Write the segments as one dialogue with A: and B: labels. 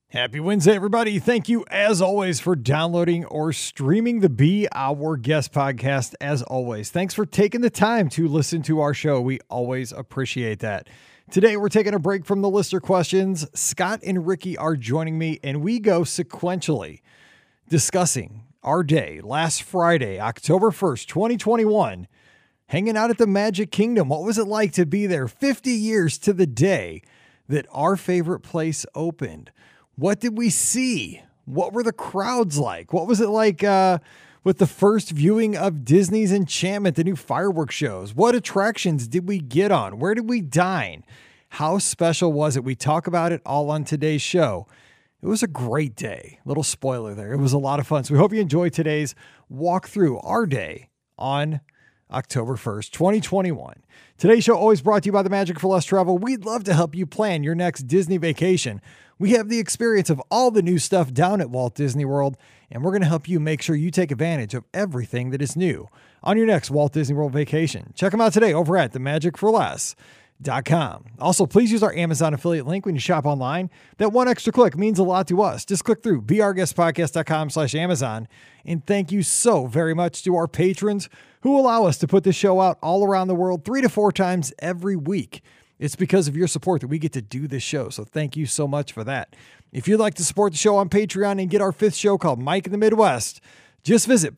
A: Happy Wednesday, everybody. Thank you, as always, for downloading or streaming the Be Our Guest podcast. As always, thanks for taking the time to listen to our show. We always appreciate that. Today, we're taking a break from the listener questions. Scott and Ricky are joining me, and we go sequentially discussing our day last Friday, October 1st, 2021, hanging out at the Magic Kingdom. What was it like to be there 50 years to the day that our favorite place opened? What did we see? What were the crowds like? What was it like with the first viewing of Disney's Enchantment, the new fireworks shows? What attractions did we get on? Where did we dine? How special was it? We talk about it all on today's show. It was a great day. Little spoiler there. It was a lot of fun. So we hope you enjoyed today's walk through our day on October 1st, 2021. Today's show always brought to you by the Magic for Less Travel. We'd love to help you plan your next Disney vacation. We have the experience of all the new stuff down at Walt Disney World, and we're going to help you make sure you take advantage of everything that is new on your next Walt Disney World vacation. Check them out today over at themagicforless.com. Also, please use our Amazon affiliate link when you shop online. That one extra click means a lot to us. Just click through beourguestpodcast.com/Amazon. And thank you so very much to our patrons who allow us to put this show out all around the world 3 to 4 times every week. It's because of your support that we get to do this show. So thank you so much for that. If you'd like to support the show on Patreon and get our 5th show called Mike in the Midwest, just visit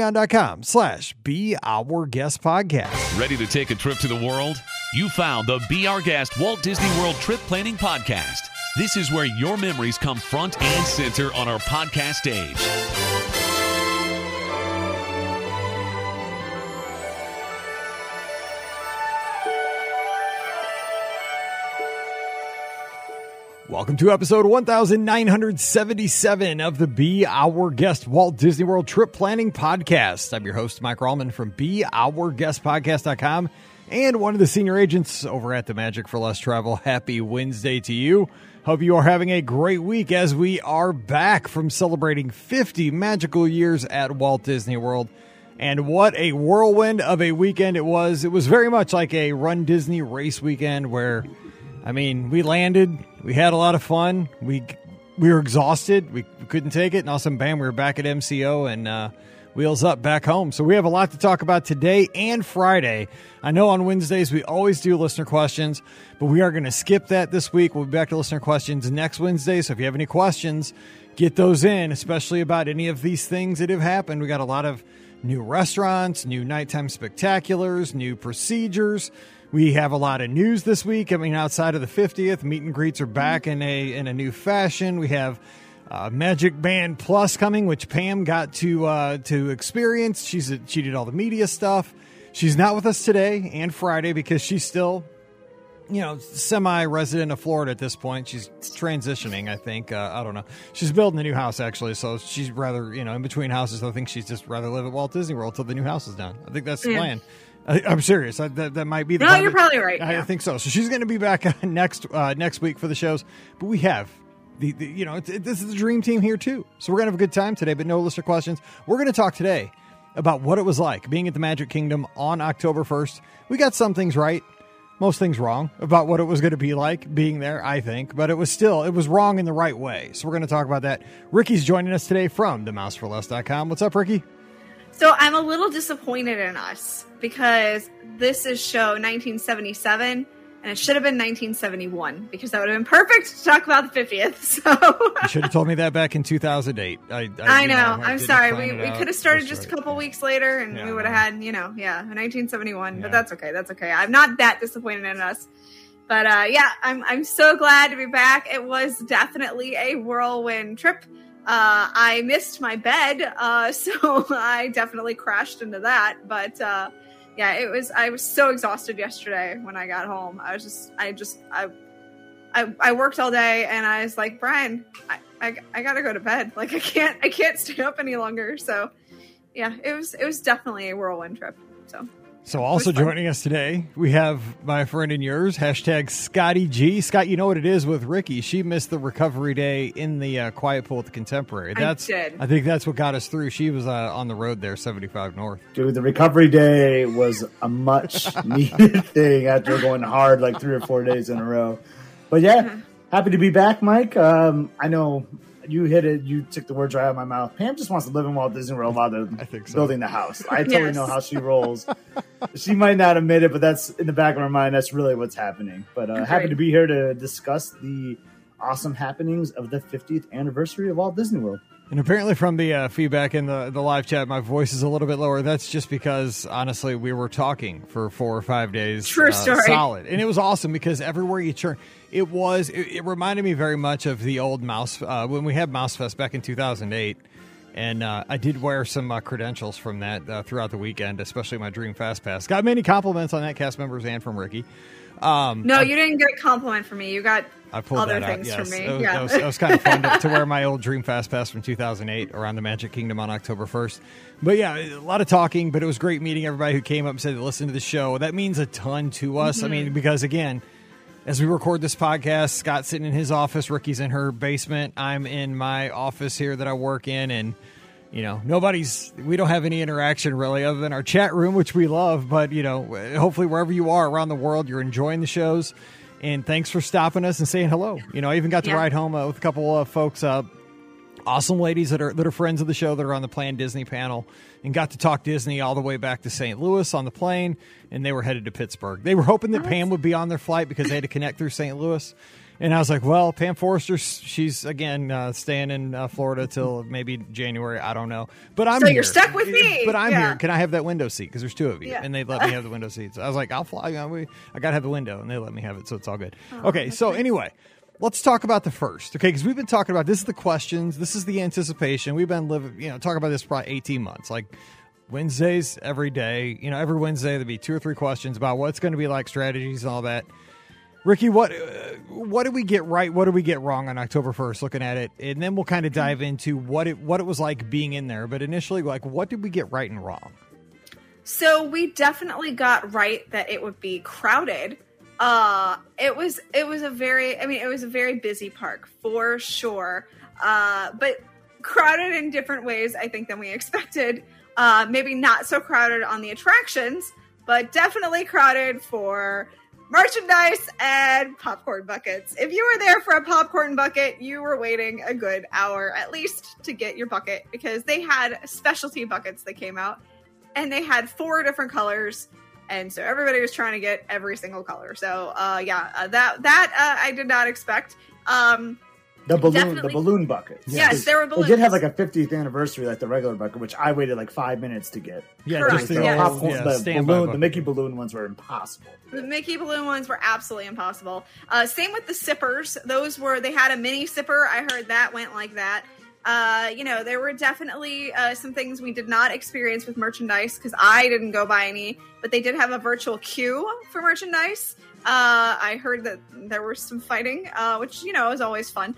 A: patreon.com/beourguestpodcast.
B: Ready to take a trip to the world? You found the Be Our Guest Walt Disney World Trip Planning Podcast. This is where your memories come front and center on our podcast stage.
A: Welcome to episode 1977 of the Be Our Guest Walt Disney World Trip Planning Podcast. I'm your host, Mike Rallman from beourguestpodcast.com and one of the senior agents over at the Magic for Less Travel. Happy Wednesday to you. Hope you are having a great week as we are back from celebrating 50 magical years at Walt Disney World. And what a whirlwind of a weekend it was. It was very much like a Run Disney race weekend where, I mean, we landed, we had a lot of fun, we were exhausted, we couldn't take it, and all of a sudden, bam, we were back at MCO and wheels up back home. So we have a lot to talk about today and Friday. I know on Wednesdays we always do listener questions, but we are going to skip that this week. We'll be back to listener questions next Wednesday, so if you have any questions, get those in, especially about any of these things that have happened. We got a lot of new restaurants, new nighttime spectaculars, new procedures. We have a lot of news this week. I mean, outside of the 50th, meet and greets are back in a new fashion. We have Magic Band Plus coming, which Pam got to experience. She did all the media stuff. She's not with us today and Friday because she's still, semi-resident of Florida at this point. She's transitioning, I think. I don't know. She's building a new house, actually, so she's rather, in between houses. I think she's just rather live at Walt Disney World till the new house is done. I think that's the plan. I'm serious. That might be the
C: No, you're probably right.
A: I think so. So she's going to be back next week for the shows. But we have this is the dream team here too. So we're going to have a good time today, but no listener questions. We're going to talk today about what it was like being at the Magic Kingdom on October 1st. We got some things right, most things wrong about what it was going to be like being there, I think. But it was wrong in the right way. So we're going to talk about that. Ricky's joining us today from themouseforless.com. What's up, Ricky?
C: So I'm a little disappointed in us because this is show 1977 and it should have been 1971 because that would have been perfect to talk about the 50th. So
A: you should have told me that back in 2008.
C: I know. I'm sorry. We could have started just a couple weeks later and we would have had, 1971. Yeah. But that's okay. That's okay. I'm not that disappointed in us. But I'm so glad to be back. It was definitely a whirlwind trip. I missed my bed, so I definitely crashed into that. But I was so exhausted yesterday when I got home. I worked all day, and I was like, Brian, I gotta go to bed. Like I can't stay up any longer. So yeah, it was definitely a whirlwind trip.
A: So also joining us today, we have my friend and yours, hashtag Scotty G. Scott, you know what it is with Ricky. She missed the recovery day in the quiet pool at the Contemporary.
C: I did.
A: I think that's what got us through. She was on the road there, 75 North.
D: Dude, the recovery day was a much needed thing after going hard like 3 or 4 days in a row. But yeah, Happy to be back, Mike. I know you hit it. You took the words right out of my mouth. Pam just wants to live in Walt Disney World while they're building the house. I totally know how she rolls. She might not admit it, but that's in the back of her mind. That's really what's happening. But happy to be here to discuss the awesome happenings of the 50th anniversary of Walt Disney World.
A: And apparently from the feedback in the live chat, my voice is a little bit lower. That's just because, honestly, we were talking for 4 or 5 days.
C: True story.
A: Solid. And it was awesome because everywhere you turn, it reminded me very much of the old Mouse, when we had Mouse Fest back in 2008. And I did wear some credentials from that throughout the weekend, especially my Dream Fast Pass. Got many compliments on that, cast members and from Ricky.
C: No, you didn't get a compliment from me. You got other things from me.
A: It was kind of fun to wear my old Dream Fast Pass from 2008 around the Magic Kingdom on October 1st. But yeah, a lot of talking, but it was great meeting everybody who came up and said, listen to the show. That means a ton to us. I mean, because again, as we record this podcast, Scott's sitting in his office, Ricky's in her basement, I'm in my office here that I work in, and we don't have any interaction really other than our chat room, which we love. But, hopefully wherever you are around the world, you're enjoying the shows. And thanks for stopping us and saying hello. I even got to ride home with a couple of folks, awesome ladies that are friends of the show that are on the Plan Disney panel, and got to talk Disney all the way back to St. Louis on the plane. And they were headed to Pittsburgh. They were hoping that Pam would be on their flight because they had to connect through St. Louis. And I was like, well, Pam Forrester, she's, again, staying in Florida till maybe January. I don't know. But I'm
C: here. So
A: you're
C: stuck with me.
A: But I'm here. Can I have that window seat? Because there's 2 of you.
C: Yeah.
A: And they let me have the window seats. I was like, I'll fly. I got to have the window. And they let me have it. So it's all good. Okay. So anyway, let's talk about the first. Okay. Because we've been talking about, this is the questions. This is the anticipation. We've been talking about this for probably 18 months. Like Wednesdays, every day. Every Wednesday, there'll be 2 or 3 questions about what it's going to be like, strategies and all that. Ricky, what did we get right? What did we get wrong on October 1st, looking at it? And then we'll kind of dive into what it was like being in there. But initially, what did we get right and wrong?
C: So we definitely got right that it would be crowded. It was a very busy park for sure. But crowded in different ways, I think, than we expected. Maybe not so crowded on the attractions, but definitely crowded for merchandise and popcorn buckets. If you were there for a popcorn bucket, you were waiting a good hour at least to get your bucket, because they had specialty buckets that came out and they had 4 different colors. And so everybody was trying to get every single color. So that I did not expect.
D: The balloon buckets.
C: Yes, there were balloons.
D: They did have like a 50th anniversary, like the regular bucket, which I waited like 5 minutes to get.
A: Yeah, just
D: the Mickey balloon ones were impossible.
C: The Mickey balloon ones were absolutely impossible. Same with the sippers. They had a mini sipper. I heard that went like that. There were definitely some things we did not experience with merchandise because I didn't go buy any, but they did have a virtual queue for merchandise. I heard that there was some fighting, which, is always fun.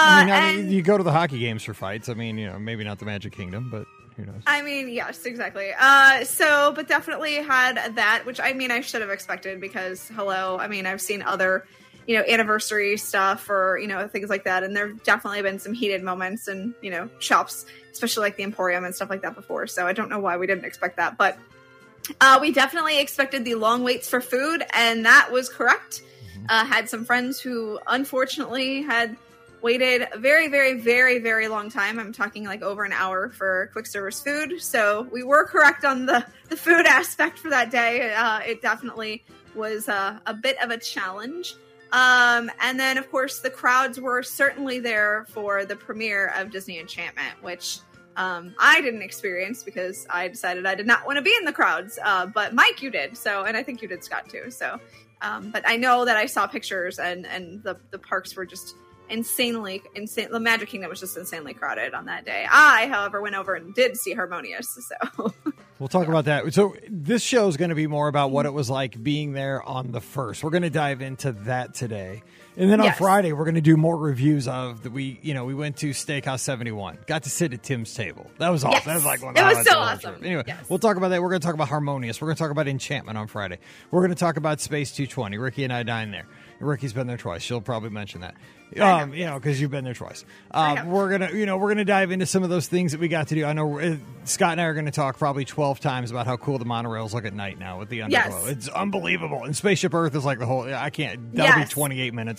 A: You go to the hockey games for fights. I mean, maybe not the Magic Kingdom, but who knows?
C: I mean, yes, exactly. But definitely had that, which I should have expected because, I've seen other, anniversary stuff or, things like that. And there have definitely been some heated moments and, shops, especially like the Emporium and stuff like that before. So I don't know why we didn't expect that, but we definitely expected the long waits for food, and that was correct. Had some friends who unfortunately had waited a very, very, very, very long time. I'm talking like over an hour for quick service food. So we were correct on the food aspect for that day. It definitely was a bit of a challenge. And then, of course, the crowds were certainly there for the premiere of Disney Enchantment, which I didn't experience because I decided I did not want to be in the crowds. But Mike, you did. And I think you did, Scott, too. So, but I know that I saw pictures and the parks were just insane. The Magic Kingdom was just insanely crowded on that day. I, however, went over and did see Harmonious. So
A: we'll talk about that. So this show is going to be more about what it was like being there on the first. We're going to dive into that today. And then on Friday, we're going to do more reviews of we went to Steakhouse 71. Got to sit at Tim's table. That was awesome.
C: Yes.
A: That was like one of
C: the
A: highlights.
C: It was so awesome.
A: Anyway, we'll talk about that. We're going to talk about Harmonious. We're going to talk about Enchantment on Friday. We're going to talk about Space 220. Ricky and I dine there. Ricky's been there twice. She'll probably mention that. Because you've been there twice. We're gonna dive into some of those things that we got to do. I know Scott and I are going to talk probably 12 times about how cool the monorails look at night now with the underglow. It's unbelievable. And Spaceship Earth is like the whole. I can't. That'll be 28 minutes of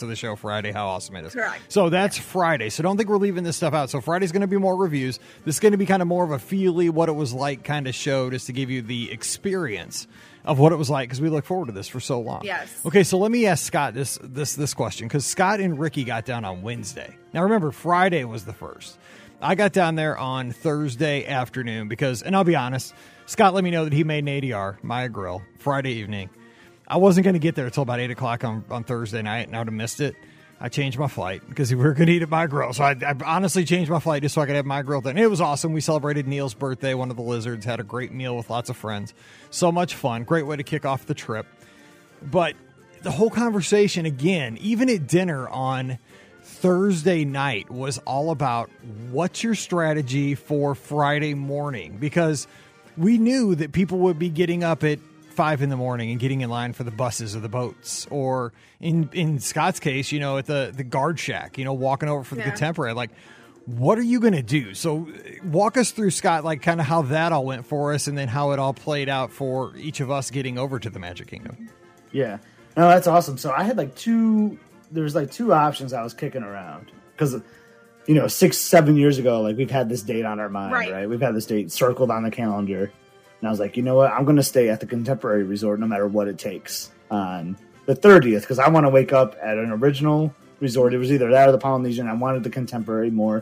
A: the show Friday, how awesome it is.
C: Correct.
A: So that's Friday. So don't think we're leaving this stuff out. So Friday's going to be more reviews. This is going to be kind of more of a feely, what it was like kind of show, just to give you the experience of what it was like, because we look forward to this for so long.
C: Yes.
A: Okay, so let me ask Scott this question, because Scott and Ricky got down on Wednesday. Now remember, Friday was the first. I got down there on Thursday afternoon because, and I'll be honest, Scott let me know that he made an ADR, Maya Grill, Friday evening. I wasn't going to get there until about 8 o'clock on Thursday night, and I would have missed it. I changed my flight because we were going to eat at My Grill. So I honestly changed my flight just so I could have My Grill then. It was awesome. We celebrated Neil's birthday, one of the lizards, had a great meal with lots of friends. So much fun. Great way to kick off the trip. But the whole conversation, again, even at dinner on Thursday night, was all about what's your strategy for Friday morning, because we knew that people would be getting up at 5 in the morning and getting in line for the buses or the boats, or in Scott's case, at the guard shack, walking over for the contemporary. Like, what are you going to do? So walk us through, Scott, like kind of how that all went for us, and then how it all played out for each of us getting over to the Magic Kingdom.
D: Yeah, no, that's awesome. So I had there's two options I was kicking around, because 6-7 years ago, like, we've had this date on our mind, right? We've had this date circled on the calendar, and I was like, you know what, I'm going to stay at the Contemporary Resort no matter what it takes on the 30th, because I want to wake up at an original resort. It was either that or the Polynesian. I wanted the Contemporary more,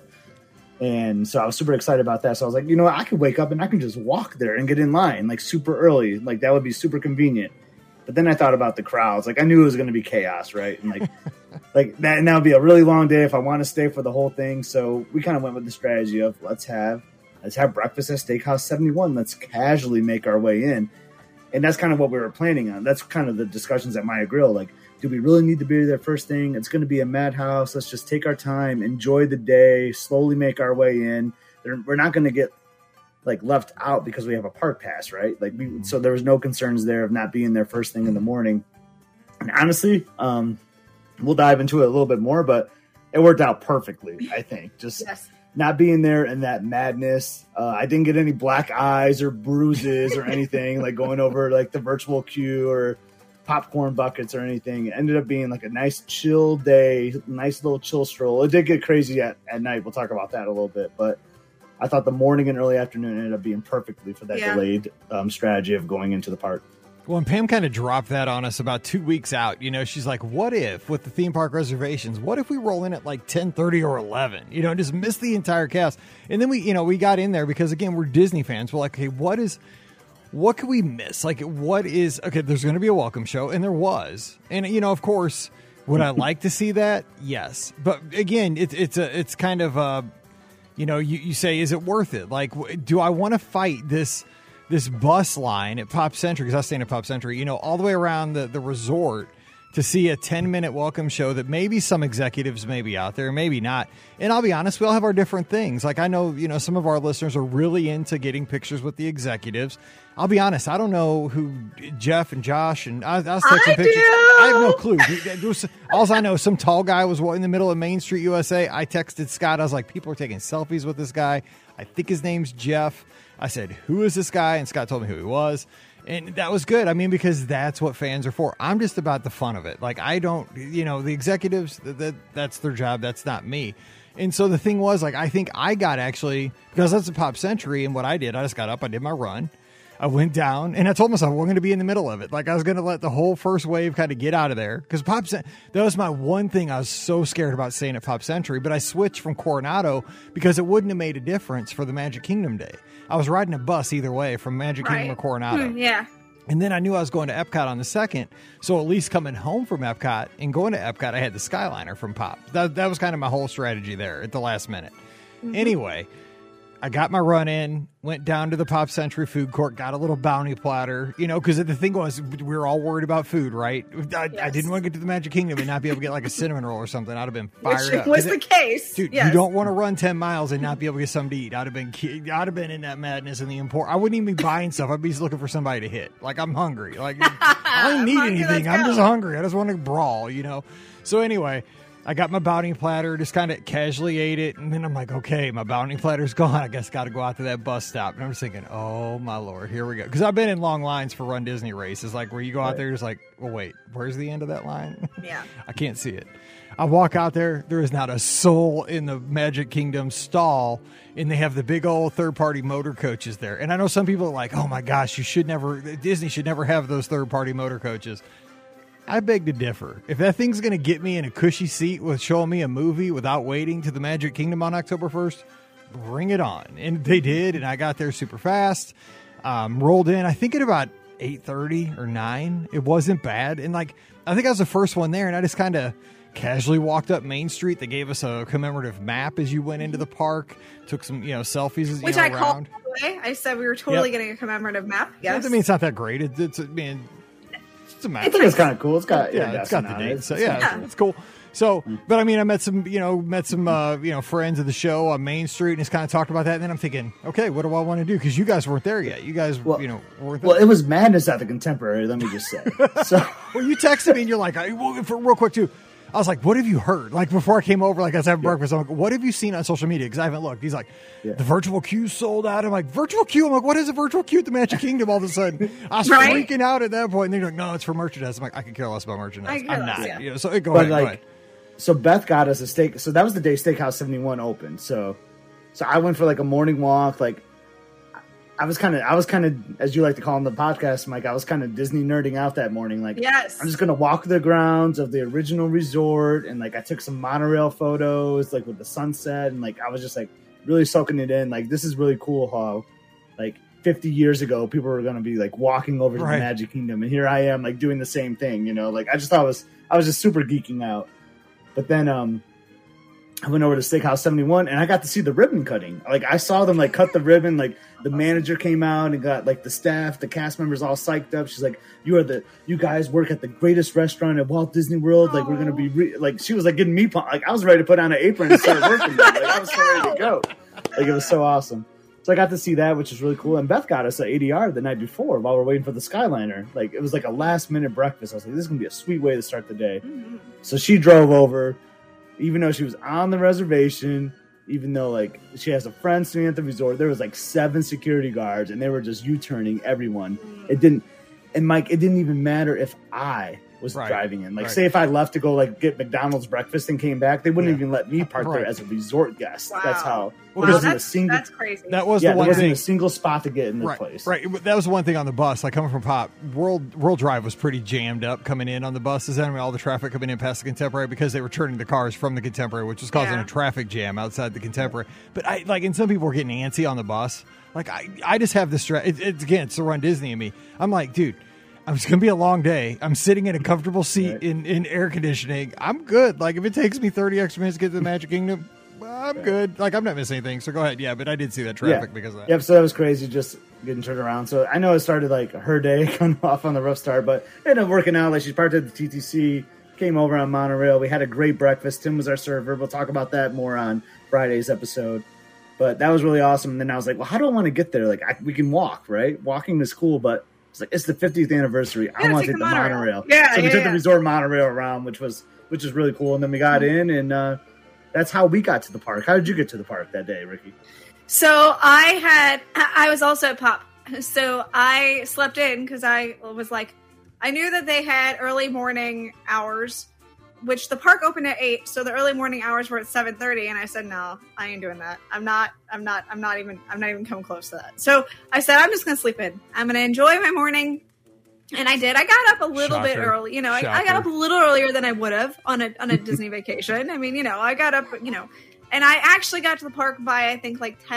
D: and so I was super excited about that. So I was like, you know what, I could wake up and I can just walk there and get in line like super early. Like, that would be super convenient. But then I thought about the crowds. Like, I knew it was going to be chaos, right? And like that, and that would be a really long day if I want to stay for the whole thing. So we kind of went with the strategy of let's have breakfast at Steakhouse 71. Let's casually make our way in. And that's kind of what we were planning on. That's kind of the discussions at Maya Grill. Like, do we really need to be there first thing? It's going to be a madhouse. Let's just take our time, enjoy the day, slowly make our way in. We're not going to get like left out because we have a park pass, right? Like, so there was no concerns there of not being there first thing in the morning. And honestly, we'll dive into it a little bit more, but it worked out perfectly, I think. Just not being there in that madness. I didn't get any black eyes or bruises or anything, like going over like the virtual queue or popcorn buckets or anything. It ended up being like a nice chill day, nice little chill stroll. It did get crazy at night. We'll talk about that a little bit, but I thought the morning and early afternoon ended up being perfectly for that delayed strategy of going into the park.
A: Well, and Pam kind of dropped that on us about 2 weeks out. She's like, what if, with the theme park reservations, what if we roll in at like 10:30 or 11, and just miss the entire cast? And then we got in there because, again, we're Disney fans. We're like, okay, what could we miss? Like, there's going to be a welcome show, and there was. And, of course, would I like to see that? Yes. But again, it's kind of, you say, is it worth it? Like, do I want to fight this bus line at Pop Century, because I was staying at Pop Century, all the way around the resort to see a 10-minute welcome show that maybe some executives may be out there, maybe not. And I'll be honest, we all have our different things. Like, I know, some of our listeners are really into getting pictures with the executives. I'll be honest, I don't know who Jeff and Josh, and I was taking pictures. I have no clue. All I know is some tall guy was in the middle of Main Street, USA. I texted Scott. I was like, people are taking selfies with this guy. I think his name's Jeff. I said, who is this guy? And Scott told me who he was. And that was good. I mean, because that's what fans are for. I'm just about the fun of it. Like, I don't, the executives, that's their job. That's not me. And so the thing was, like, I think I got actually, because that's a Pop Century, and what I did, I just got up, I did my run. I went down, and I told myself we're going to be in the middle of it. Like, I was going to let the whole first wave kind of get out of there. Because that was my one thing I was so scared about staying at Pop Century. But I switched from Coronado because it wouldn't have made a difference for the Magic Kingdom day. I was riding a bus either way from Magic Kingdom or Coronado.
C: Yeah.
A: And then I knew I was going to Epcot on the 2nd. So at least coming home from Epcot and going to Epcot, I had the Skyliner from Pop. That was kind of my whole strategy there at the last minute. Mm-hmm. Anyway, I got my run in, went down to the Pop Century food court, got a little bounty platter, because the thing was, we were all worried about food, right? I didn't want to get to the Magic Kingdom and not be able to get like a cinnamon roll or something. I'd have been fired up.
C: Which was the case.
A: Dude, you don't want to run 10 miles and not be able to get something to eat. I'd have been in that madness in the import. I wouldn't even be buying stuff. I'd be just looking for somebody to hit. Like, I'm hungry. Like, I don't need anything. I'm just hungry. I just want to brawl, So anyway, I got my bounty platter, just kind of casually ate it, and then I'm like, okay, my bounty platter's gone. I guess got to go out to that bus stop. And I'm just thinking, oh my Lord, here we go. Because I've been in long lines for Run Disney races, like where you go out there, just like, well, wait, where's the end of that line?
C: Yeah.
A: I can't see it. I walk out there is not a soul in the Magic Kingdom stall, and they have the big old third-party motor coaches there. And I know some people are like, oh my gosh, Disney should never have those third-party motor coaches. I beg to differ. If that thing's going to get me in a cushy seat with showing me a movie without waiting to the Magic Kingdom on October 1st, bring it on. And they did, and I got there super fast. Rolled in, I think at about 8:30 or 9. It wasn't bad. And like, I think I was the first one there, and I just kind of casually walked up Main Street. They gave us a commemorative map as you went into the park. Took some, selfies as
C: Which
A: you
C: I
A: around.
C: called away. I said we were totally getting a commemorative map. Yes.
A: I mean, it's not that great. It's a map.
D: I think it's kind of cool. It's got
A: it's got the date. So it's cool. So, but I mean, I met some friends of the show on Main Street, and just kind of talked about that. And then I'm thinking, okay, what do I want to do? Because you guys weren't there yet. You guys, weren't there.
D: Well, it was madness at the Contemporary. Let me just say. So,
A: well, you texted me, and you're like, real quick too. I was like, what have you heard? Like, before I came over, like, I was having breakfast, I'm like, what have you seen on social media? Because I haven't looked. He's like, the virtual queue sold out. I'm like, virtual queue? I'm like, what is a virtual queue at the Magic Kingdom all of a sudden? I was freaking out at that point. And they're like, no, it's for merchandise. I'm like, I could care less about merchandise. I'm not. So go ahead.
D: So Beth got us a steak. So that was the day Steakhouse 71 opened. So I went for like a morning walk. Like, I was kind of, as you like to call on the podcast, Mike, I was kind of Disney nerding out that morning. Like,
C: yes,
D: I'm just going to walk the grounds of the original resort. And like, I took some monorail photos, like with the sunset. And like, I was just like really soaking it in. Like, this is really cool how like 50 years ago, people were going to be like walking over to the Magic Kingdom. And here I am like doing the same thing, like I just thought I was just super geeking out. But then, I went over to Steakhouse 71 and I got to see the ribbon cutting. Like I saw them like cut the ribbon. Like the manager came out and got like the staff, the cast members all psyched up. She's like, you guys work at the greatest restaurant at Walt Disney World. Like we're going to be like, she was like getting me, like I was ready to put on an apron and start working. Like I was so ready to go. Like it was so awesome. So I got to see that, which is really cool. And Beth got us an ADR the night before while we're waiting for the Skyliner. Like it was like a last minute breakfast. I was like, this is going to be a sweet way to start the day. Mm-hmm. So she drove over. Even though she was on the reservation, even though like she has a friend staying at the resort, there was like 7 security guards and they were just U-turning everyone. It didn't even matter if I was driving in. Like say if I left to go like get McDonald's breakfast and came back, they wouldn't even let me park there as a resort guest. Wow. That's how.
C: Wow, that's crazy.
A: That was the one
D: there wasn't
A: thing.
D: A single spot to get in the place.
A: Right. That was the one thing on the bus. Like coming from Pop, World Drive was pretty jammed up coming in on the buses. I mean, all the traffic coming in past the Contemporary because they were turning the cars from the Contemporary, which was causing a traffic jam outside the Contemporary. But and some people were getting antsy on the bus. Like I just have this it's the Run Disney in me. I'm like, dude, it's going to be a long day. I'm sitting in a comfortable seat in air conditioning. I'm good. Like if it takes me 30 extra minutes to get to the Magic Kingdom, I'm good. Like I'm not missing anything. So go ahead. Yeah, but I did see that traffic because of that.
D: Yep. So that was crazy. Just getting turned around. So I know it started like her day coming off on the rough start, but it ended up working out. Like she parked at the TTC, came over on monorail. We had a great breakfast. Tim was our server. We'll talk about that more on Friday's episode. But that was really awesome. And then I was like, well, how do I want to get there? Like we can walk, right? Walking is cool, but it's like it's the 50th anniversary. I want to take the monorail. So we took the resort monorail around, which is really cool. And then we got in and that's how we got to the park. How did you get to the park that day, Ricky?
C: So I was also at Pop. So I slept in because I was like, I knew that they had early morning hours, which the park opened at 8. So the early morning hours were at 7:30. And I said, no, I ain't doing that. I'm not even coming close to that. So I said, I'm just going to sleep in. I'm going to enjoy my morning. And I did. I got up a little bit early. I got up a little earlier than I would have on a Disney vacation. I mean, I got up, and I actually got to the park by, I think, like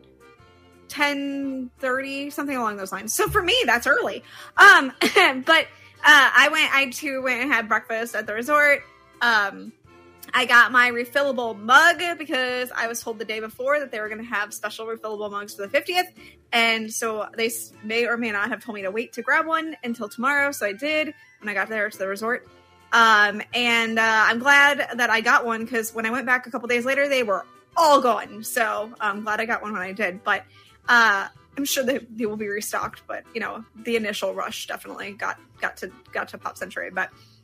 C: 10:30, something along those lines. So for me, that's early. But I went and had breakfast at the resort. I got my refillable mug because I was told the day before that they were going to have special refillable mugs for the 50th. And so they may or may not have told me to wait to grab one until tomorrow. So I did when I got there to the resort. And I'm glad that I got one because when I went back a couple days later, they were all gone. So I'm glad I got one when I did. But I'm sure they will be restocked. But, the initial rush definitely got to Pop Century. But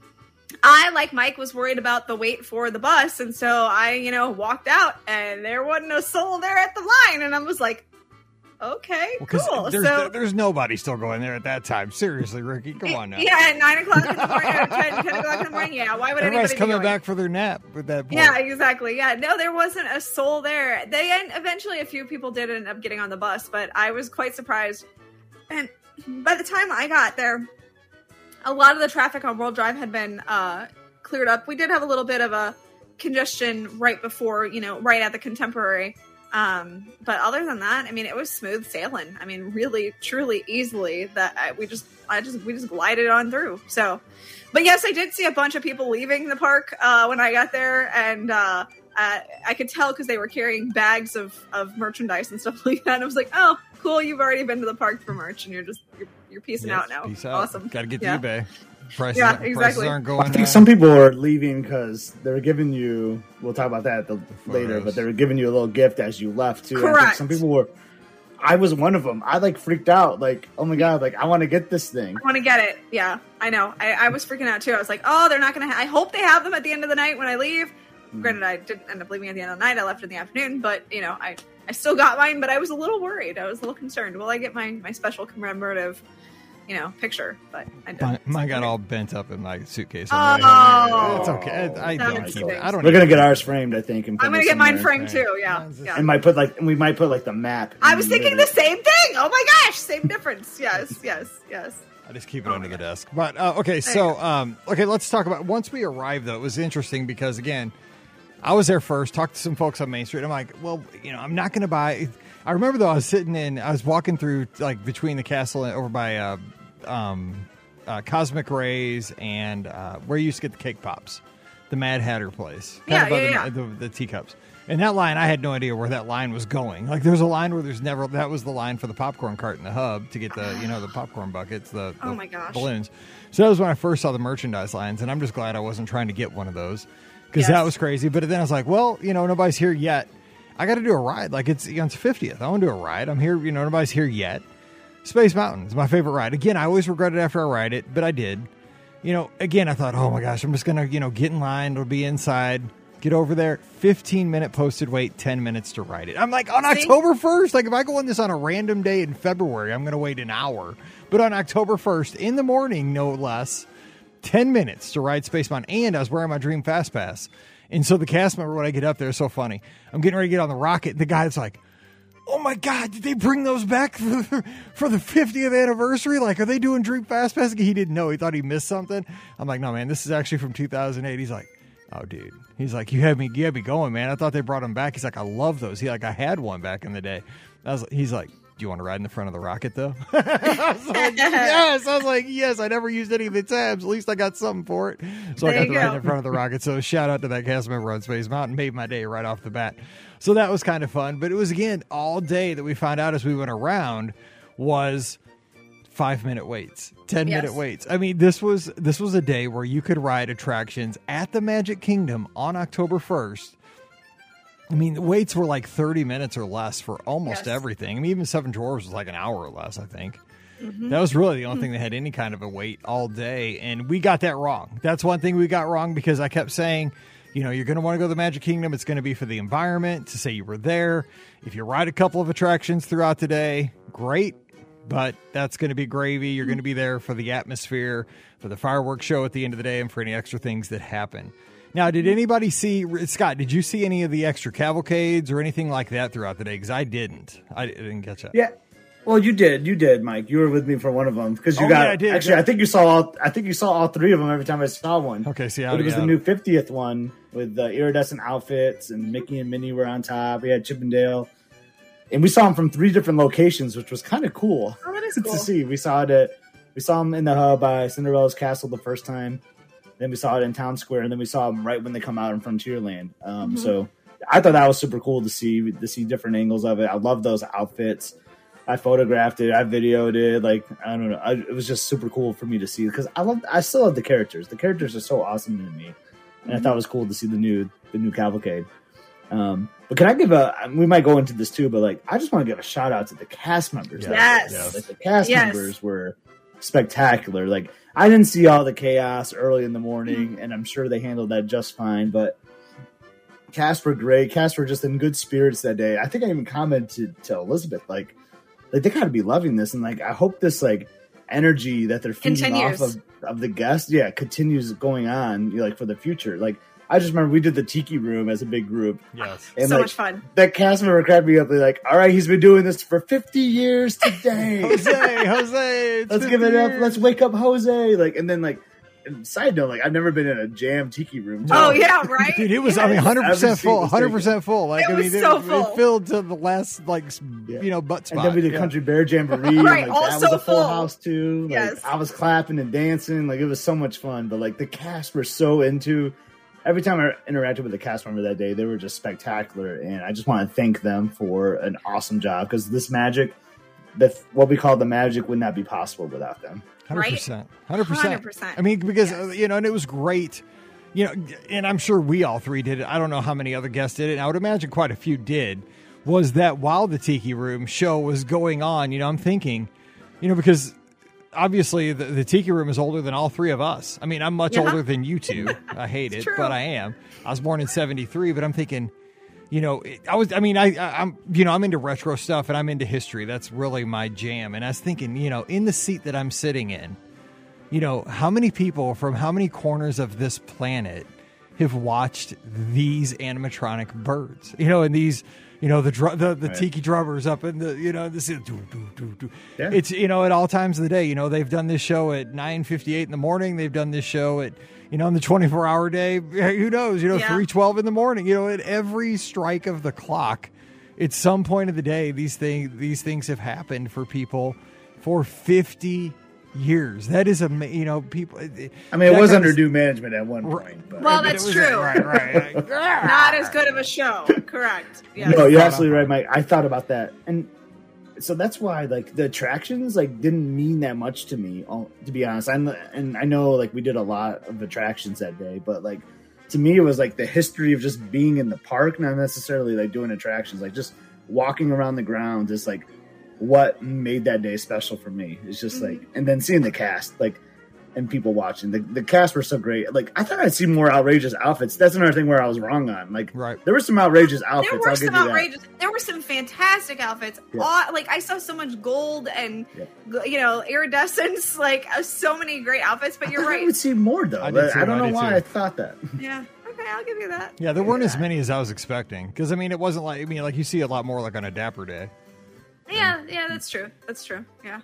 C: I, like Mike, was worried about the wait for the bus. And so I, walked out and there wasn't a soul there at the line. And I was like, okay, cool.
A: There's nobody still going there at that time. Seriously, Ricky, come on now.
C: Yeah, at 9 o'clock in the morning, or 10 o'clock in the morning. Yeah, why would
A: everybody's
C: anybody
A: coming back for their nap at that point?
C: Yeah, exactly. Yeah, no, there wasn't a soul there. Eventually a few people did end up getting on the bus, but I was quite surprised. And by the time I got there, a lot of the traffic on World Drive had been cleared up. We did have a little bit of a congestion right before, right at the Contemporary. But other than that, I mean, it was smooth sailing. I mean, really, truly, easily that we just glided on through. So, but yes, I did see a bunch of people leaving the park when I got there, and I could tell because they were carrying bags of merchandise and stuff like that. And I was like, oh, cool, you've already been to the park for merch, and you're peacing out now.
A: Peace out.
C: Awesome.
A: Got to get to eBay. Prices aren't going.
D: I think some people are leaving because they were giving you. We'll talk about that later, but they were giving you a little gift as you left too.
C: Correct.
D: I think some people were. I was one of them. I freaked out. Oh my god! I want to get this thing.
C: I want to get it. Yeah, I know. I was freaking out too. I was like, oh, they're not going to. I hope they have them at the end of the night when I leave. Granted, I didn't end up leaving at the end of the night. I left in the afternoon, but I still got mine. But I was a little worried. I was a little concerned. Will I get my special commemorative? Picture, but I didn't.
A: Mine got all bent up in my suitcase.
C: Oh,
A: it's okay. I don't keep it. I don't.
D: We're gonna get ours framed, I think.
C: I'm gonna get mine framed too. Yeah.
D: And we might put the map.
C: I was thinking the same thing. Oh my gosh, same difference. Yes.
A: I just keep it under the desk. But okay, so let's talk about once we arrived. Though it was interesting because again, I was there first. Talked to some folks on Main Street. I'm like, well, I'm not gonna buy. I remember though, I was walking through between the castle and over by Cosmic Rays and where you used to get the cake pops, the Mad Hatter place. The teacups. And that line, I had no idea where that line was going. There's a line where that was the line for the popcorn cart in the hub to get the, the popcorn buckets, the
C: oh my gosh,
A: balloons. So that was when I first saw the merchandise lines, and I'm just glad I wasn't trying to get one of those because that was crazy. But then I was like, well, nobody's here yet. I got to do a ride. It's 50th. I want to do a ride. I'm here. Nobody's here yet. Space Mountain is my favorite ride. Again, I always regret it after I ride it, but I did. Again, I thought, oh my gosh, I'm just going to, get in line. It'll be inside. Get over there. 15-minute posted wait, 10 minutes to ride it. I'm like, on October 1st, if I go on this on a random day in February, I'm going to wait an hour. But on October 1st, in the morning, no less, 10 minutes to ride Space Mountain. And I was wearing my Dream Fast Pass. And so the cast member, when I get up there, is so funny. I'm getting ready to get on the rocket. The guy's like, oh my God, did they bring those back for the 50th anniversary? Are they doing Dream Fast Pass? He didn't know. He thought he missed something. I'm like, no, man, this is actually from 2008. He's like, oh, dude. He's like, you had me going, man. I thought they brought them back. He's like, I love those. I had one back in the day. He's like, do you want to ride in the front of the rocket, though? I was like, yes. I was like, yes. I never used any of the tabs. At least I got something for it. So I got to ride in the front of the rocket. So shout out to that cast member on Space Mountain. Made my day right off the bat. So that was kind of fun. But it was, again, all day that we found out as we went around was 5-minute waits, 10-minute waits. I mean, this was a day where you could ride attractions at the Magic Kingdom on October 1st. I mean, the waits were 30 minutes or less for almost everything. I mean, even Seven Dwarfs was an hour or less, I think. Mm-hmm. That was really the only thing that had any kind of a wait all day. And we got that wrong. That's one thing we got wrong because I kept saying, you're going to want to go to the Magic Kingdom. It's going to be for the environment, to say you were there. If you ride a couple of attractions throughout the day, great. But that's going to be gravy. You're going to be there for the atmosphere, for the fireworks show at the end of the day, and for any extra things that happen. Now, did anybody see, Scott, did you see any of the extra cavalcades or anything like that throughout the day? Because I didn't catch that.
D: Yeah. Well, you did, Mike. You were with me for one of them because you got. I did. Actually, I think you saw all three of them every time I saw one.
A: Okay, see,
D: it was the new 50th one with the iridescent outfits and Mickey and Minnie were on top. We had Chip and Dale, and we saw them from 3 different locations, which was kind of cool.
C: Oh, that is cool
D: to see. We saw them in the hub by Cinderella's Castle the first time. Then we saw it in Town Square, and then we saw them right when they come out in Frontierland. So I thought that was super cool to see different angles of it. I love those outfits. I photographed it. I videoed it. I don't know. It was just super cool for me to see because I still love the characters. The characters are so awesome to me, and I thought it was cool to see the new cavalcade. But can I we might go into this too, but I just want to give a shout out to the cast members.
C: Yes.
D: The cast members were spectacular. Like, I didn't see all the chaos early in the morning, and I'm sure they handled that just fine. But cast were great. Cast were just in good spirits that day. I think I even commented to Elizabeth, like they got to be loving this, and like I hope this like energy that they're feeding off of the guests, continues going on, like for the future. Like, I just remember we did the Tiki Room as a big group.
A: Yes.
D: And
C: so much fun.
D: That cast member cracked me up. They're like, all right, he's been doing this for 50 years today.
A: Jose.
D: Let's give it up. Let's wake up Jose. Like, and then like, and side note, like I've never been in a jam Tiki Room.
C: Oh yeah, right.
A: Dude, it was, 100% full, 100% full. Like,
C: it was so full.
A: It filled to the last, like, butt spot.
D: And then we did Country Bear Jamboree.
C: Right,
D: and, like,
C: also
D: that was a full
C: full.
D: house too. Like,
C: yes.
D: I was clapping and dancing. Like, it was so much fun. But like the cast were so into. Every time I interacted with the cast member that day, they were just spectacular, and I just want to thank them for an awesome job, because this magic, what we call the magic, would not be possible without them.
A: 100%. 100%. I mean, because, and it was great, and I'm sure we all three did it. I don't know how many other guests did it. And I would imagine quite a few did, was that while the Tiki Room show was going on, I'm thinking, because obviously the Tiki Room is older than all three of us. I mean, I'm much older than you two. I hate it, but I am. I was born in 73, but I'm thinking, I'm into retro stuff and I'm into history. That's really my jam. And I was thinking, in the seat that I'm sitting in, how many people from how many corners of this planet have watched these animatronic birds, and these, the Tiki drummers up in the, this is, it's, at all times of the day, they've done this show at 9:58 in the morning. They've done this show at, on the 24-hour day, who knows, 3:12 in the morning, at every strike of the clock, at some point of the day, these things have happened for people for 50 years. That is people.
D: I mean, it was under new management at one point. But.
C: Well, that's true.
A: Right.
C: Not as good of a show. Correct. Yes.
D: No, you're absolutely right, Mike. I thought about that, and so that's why like the attractions like didn't mean that much to me. To be honest, and I know like we did a lot of attractions that day, but like to me it was like the history of just being in the park, not necessarily like doing attractions, like just walking around the grounds is like what made that day special for me. It's just like, and then seeing the cast, like, and people watching. The cast were so great. Like, I thought I'd see more outrageous outfits. That's another thing where I was wrong on. Like, there were some outrageous outfits.
C: There were some fantastic outfits. Yeah. Like, I saw so much gold and iridescence. Like, so many great outfits. But you're right.
D: I would see more though. I don't know why I thought that.
C: Yeah. Okay, I'll give you that.
A: Yeah, there weren't as many as I was expecting. Because I mean, it wasn't like like you see a lot more like on a Dapper Day.
C: Yeah, that's true. Yeah,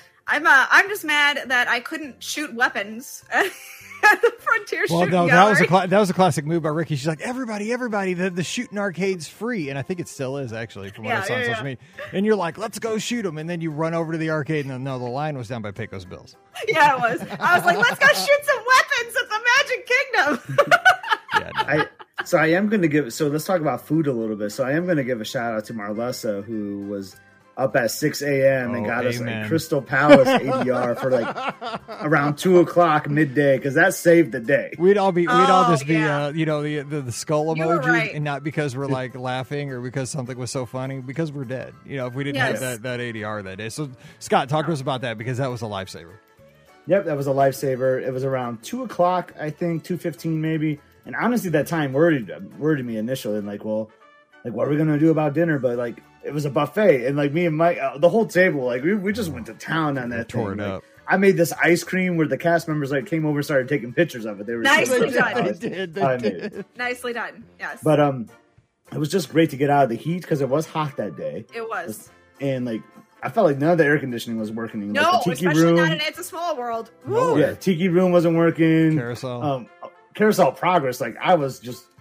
C: I'm just mad that I couldn't shoot weapons at the Frontier shooting gallery.
A: that was a classic move by Ricky. She's like, everybody, the shooting arcade's free, and I think it still is actually from what I saw on social media. And you're like, let's go shoot them, and then you run over to the arcade, and no, the line was down by Pecos Bills.
C: Yeah, it was. I was like, let's go shoot some weapons at the Magic Kingdom.
D: So I am going to give. So let's talk about food a little bit. So I am going to give a shout out to Marlessa, who was up at 6 a.m. and got us a Crystal Palace ADR for like around 2:00 midday, because that saved the day.
A: We'd all just be the skull emoji, and not because we're like laughing or because something was so funny, because we're dead. If we didn't have that ADR that day. So Scott, talk to us about that, because that was a lifesaver.
D: Yep, that was a lifesaver. It was around 2:00, I think, 2:15 maybe. And honestly, that time worried me initially, and what are we gonna do about dinner? But like, it was a buffet, and like me and Mike, the whole table, like we just went to town on that.
A: Tore it up.
D: I made this ice cream where the cast members like came over and started taking pictures of it. They were
C: nicely done.
A: They did.
C: Nicely done. Yes.
D: But it was just great to get out of the heat, because it was hot that day.
C: It was.
D: And like, I felt like none of the air conditioning was working.
C: No,
D: like, the Tiki
C: especially
D: room,
C: not in It's a Small World.
D: Woo. Yeah, Tiki Room wasn't working.
A: Carousel
D: Progress. Like I was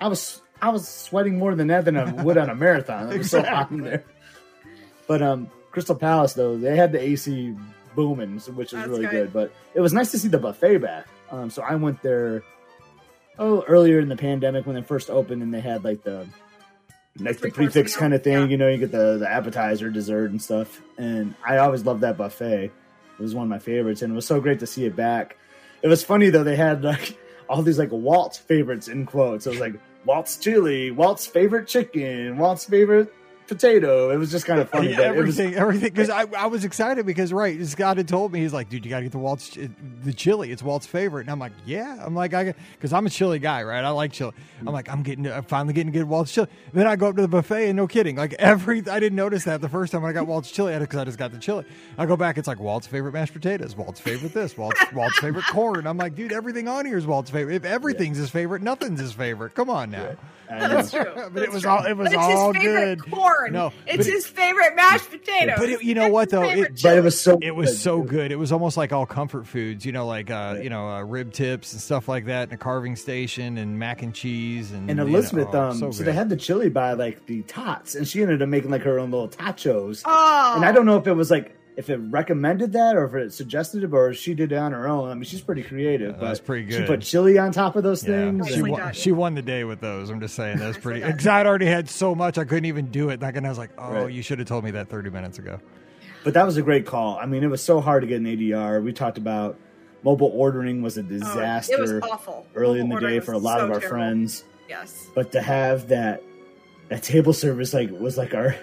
D: sweating more than that than I would on a marathon. It was so hot in there. But Crystal Palace, though, they had the AC booming, which was really good. But it was nice to see the buffet back. So I went there earlier in the pandemic when they first opened, and they had like the prefix kind of thing. Yeah. You get the appetizer, dessert, and stuff. And I always loved that buffet. It was one of my favorites, and it was so great to see it back. It was funny though; they had like all these like Walt's favorites in quotes. It was like Walt's chili, Walt's favorite chicken, Walt's favorite potato. It was just kind of funny.
A: Yeah, everything. Because I was excited because Scott had told me, he's like, dude, you got to get the chili. It's Walt's favorite. And I'm like, yeah. I'm like, because I'm a chili guy, right? I like chili. I'm like, I'm finally getting to get Walt's chili. And then I go up to the buffet and no kidding, like I didn't notice that the first time when I got Walt's chili because I just got the chili. I go back, it's like Walt's favorite mashed potatoes, Walt's favorite this, Walt's favorite corn. I'm like, dude, everything on here is Walt's favorite. If everything's his favorite, nothing's his favorite. Come on now.
C: That's true.
A: But it was all good.
C: Corn.
A: No,
C: it's his favorite mashed potatoes.
A: But you know what though? It was so good. It was almost like all comfort foods. You know, like rib tips and stuff like that, and a carving station, and mac and cheese, and
D: Elizabeth. So they had the chili by like the tots, and she ended up making like her own little tachos.
C: Oh.
D: And I don't know if it was like, if it recommended that or if it suggested it, or if she did it on her own. I mean, she's pretty creative. But
A: that's pretty good.
D: She put chili on top of those things.
A: She won the day with those. I'm just saying, that's pretty. Because I'd already had so much, I couldn't even do it. And I was like, you should have told me that 30 minutes ago.
D: But that was a great call. I mean, it was so hard to get an ADR. We talked about mobile ordering was a disaster.
C: It was awful.
D: Early in the day for a lot of our friends.
C: Yes.
D: But to have that table service was like our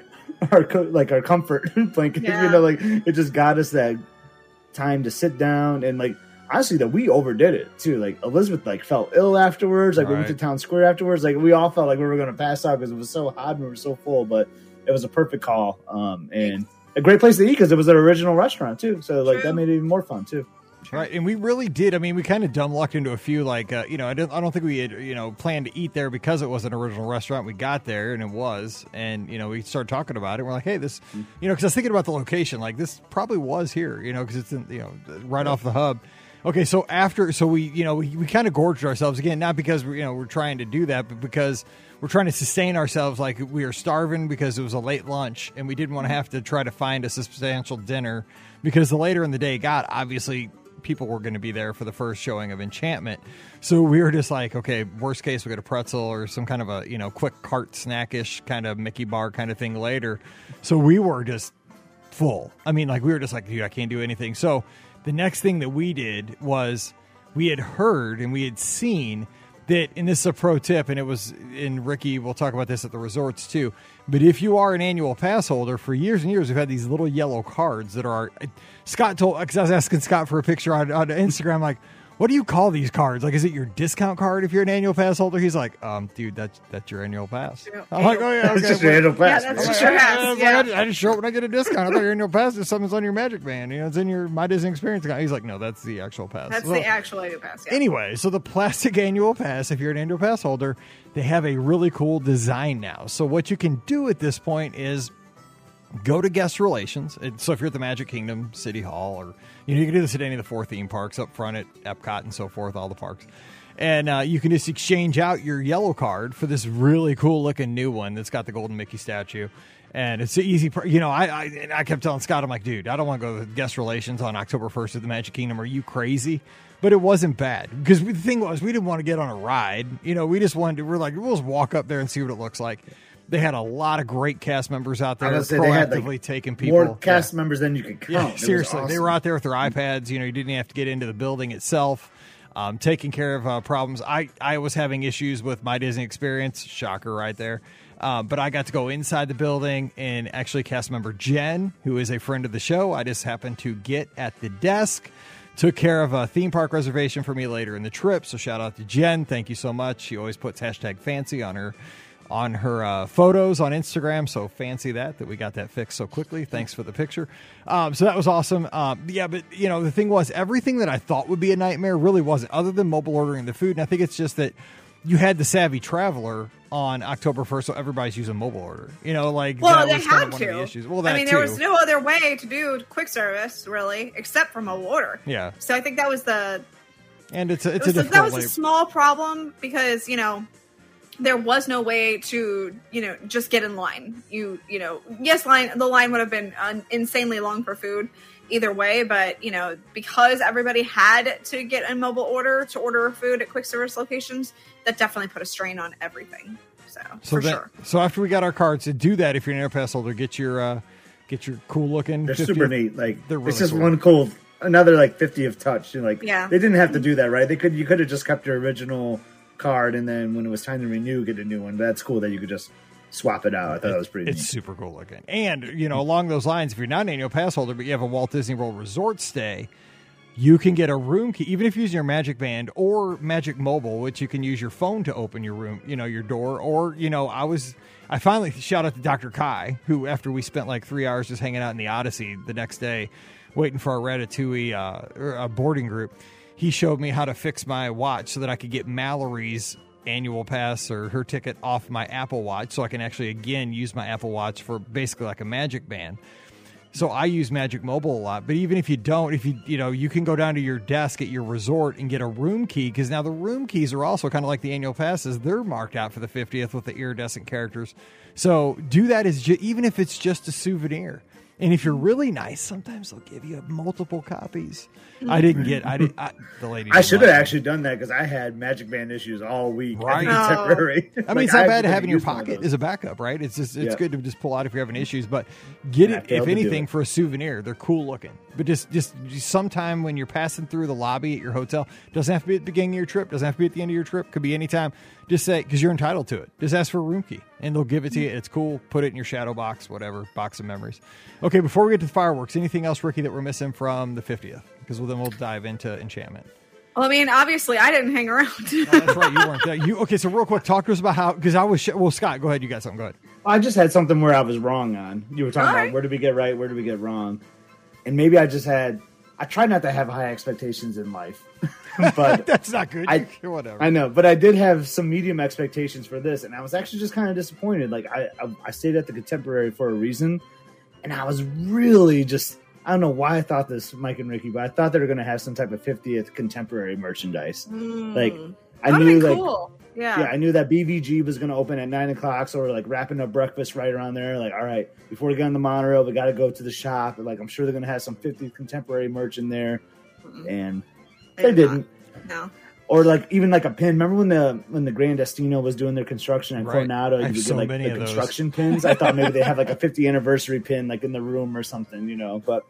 D: comfort blanket.
C: Yeah.
D: It just got us that time to sit down, and honestly that we overdid it too. Elizabeth felt ill afterwards. We went to Town Square afterwards. We all felt like we were going to pass out because it was so hot and we were so full. But it was a perfect call, and a great place to eat because it was an original restaurant too. So that made it even more fun too.
A: Right, and we really did. I mean, we kind of dumb lucked into a few. I don't think we had planned to eat there because it was an original restaurant. We got there and it was, and we started talking about it. We're like, hey, this, because I was thinking about the location. This probably was here, because it's in, right off the hub. Okay, so we kind of gorged ourselves again, not because we're trying to do that, but because we're trying to sustain ourselves. We were starving because it was a late lunch, and we didn't want to have to try to find a substantial dinner because the later in the day got, obviously people were going to be there for the first showing of Enchantment. So we were just like, okay, worst case, we get a pretzel or some kind of a, quick cart snackish kind of Mickey bar kind of thing later. So we were just full. I mean, we were just like, dude, I can't do anything. So the next thing that we did was we had heard and we had seen that, and this is a pro tip, and it was in Ricky, we'll talk about this at the resorts too, but if you are an annual pass holder, for years and years, we've had these little yellow cards that are, Scott told, because I was asking Scott for a picture on Instagram, what do you call these cards? Is it your discount card if you're an annual pass holder? He's like, dude, that's your annual pass.
D: I'm like, oh yeah, okay. That's just your annual pass.
C: Yeah, that's just your pass.
A: I just show it when I get a discount. I thought your annual pass is something's on your Magic Band. It's in your My Disney Experience account. He's like, no, that's the actual pass.
C: That's the actual annual pass. Yeah.
A: Anyway, so the plastic annual pass, if you're an annual pass holder, they have a really cool design now. So what you can do at this point is go to guest relations. So if you're at the Magic Kingdom, City Hall, or you can do this at any of the 4 theme parks up front at Epcot and so forth, all the parks. And you can just exchange out your yellow card for this really cool looking new one that's got the golden Mickey statue. And it's easy. I kept telling Scott, I'm like, dude, I don't want to go to guest relations on October 1st at the Magic Kingdom. Are you crazy? But it wasn't bad because the thing was, we didn't want to get on a ride. We just wanted to, we'll just walk up there and see what it looks like. They had a lot of great cast members out there proactively taking people.
D: More cast members than you could count.
A: Yeah, seriously. Awesome. They were out there with their iPads. You didn't have to get into the building itself. Taking care of problems. I was having issues with My Disney Experience. Shocker right there. But I got to go inside the building, and actually cast member Jen, who is a friend of the show, I just happened to get at the desk, took care of a theme park reservation for me later in the trip. So shout out to Jen. Thank you so much. She always puts #fancy on her photos on Instagram, so fancy that we got that fixed so quickly. Thanks for the picture. So that was awesome. But the thing was, everything that I thought would be a nightmare really wasn't, other than mobile ordering the food. And I think it's just that you had the Savvy Traveler on October 1st, so everybody's using mobile order.
C: Well,
A: that
C: they
A: was
C: had
A: kind of one
C: to.
A: Of the issues. Well,
C: there was no other way to do quick service really, except for mobile order.
A: Yeah.
C: So I think that was the.
A: And it's a difficult way.
C: A small problem because there was no way to, just get in line. The line would have been insanely long for food either way, but, because everybody had to get a mobile order to order food at quick service locations, that definitely put a strain on everything. So for sure.
A: So after we got our cards, to do that, if you're an AirPass holder, get your cool looking.
D: They're super neat. They're really it's just
A: cool.
D: One cool, another 50 of touch. They didn't have to do that, right? You could have just kept your original card, and then when it was time to renew, get a new one. But that's cool that you could just swap it out. I thought that was pretty neat.
A: It's super cool looking. And, along those lines, if you're not an annual pass holder, but you have a Walt Disney World resort stay, you can get a room key, even if you're using your Magic Band or Magic Mobile, which you can use your phone to open your room, your door. Or, I finally, shout out to Dr. Kai, who, after we spent like 3 hours just hanging out in the Odyssey the next day, waiting for our Ratatouille boarding group, he showed me how to fix my watch so that I could get Mallory's annual pass or her ticket off my Apple Watch, so I can actually, again, use my Apple Watch for basically like a Magic Band. So I use Magic Mobile a lot, but even if you don't, you can go down to your desk at your resort and get a room key, because now the room keys are also kind of like the annual passes. They're marked out for the 50th with the iridescent characters. So do that even if it's just a souvenir. And if you're really nice, sometimes they'll give you multiple copies. The lady.
D: I should have actually done that because I had Magic Band issues all week.
A: Right.
D: Contemporary.
A: I mean, it's not bad to have in your pocket as a backup, right? It's good to just pull out if you're having issues, but get it, if anything, for a souvenir. They're cool looking. But just sometime when you're passing through the lobby at your hotel, doesn't have to be at the beginning of your trip, doesn't have to be at the end of your trip, could be anytime. Just say, because you're entitled to it. Just ask for a room key, and they'll give it to you. It's cool. Put it in your shadow box, whatever, box of memories. Okay, before we get to the fireworks, anything else, Ricky, that we're missing from the 50th? Because then we'll dive into Enchantment.
C: Well, I mean, obviously, I didn't hang around.
A: Oh, that's right, you weren't there. Okay, so real quick, talk to us about how, because I was, Scott, go ahead, you got something, go ahead.
D: I just had something where I was wrong on. You were talking about where did we get right, where did we get wrong? And maybe I try not to have high expectations in life. But
A: that's not good. Whatever.
D: I know, but I did have some medium expectations for this, and I was actually just kind of disappointed. Like I stayed at the Contemporary for a reason, and I was really just, I don't know why I thought this, Mike and Ricky, but I thought they were going to have some type of 50th Contemporary merchandise. Like I knew, cool. I knew that BVG was going to open at 9:00, so we're like wrapping up breakfast right around there. Like, all right, before we get on the monorail, we got to go to the shop. And, like, I'm sure they're going to have some 50th Contemporary merch in there, and they didn't.
C: No.
D: Or like even like a pin. Remember when the Grand Destino was doing their construction at Coronado, you would get like the construction pins. I thought maybe they have like a 50th anniversary pin like in the room or something, But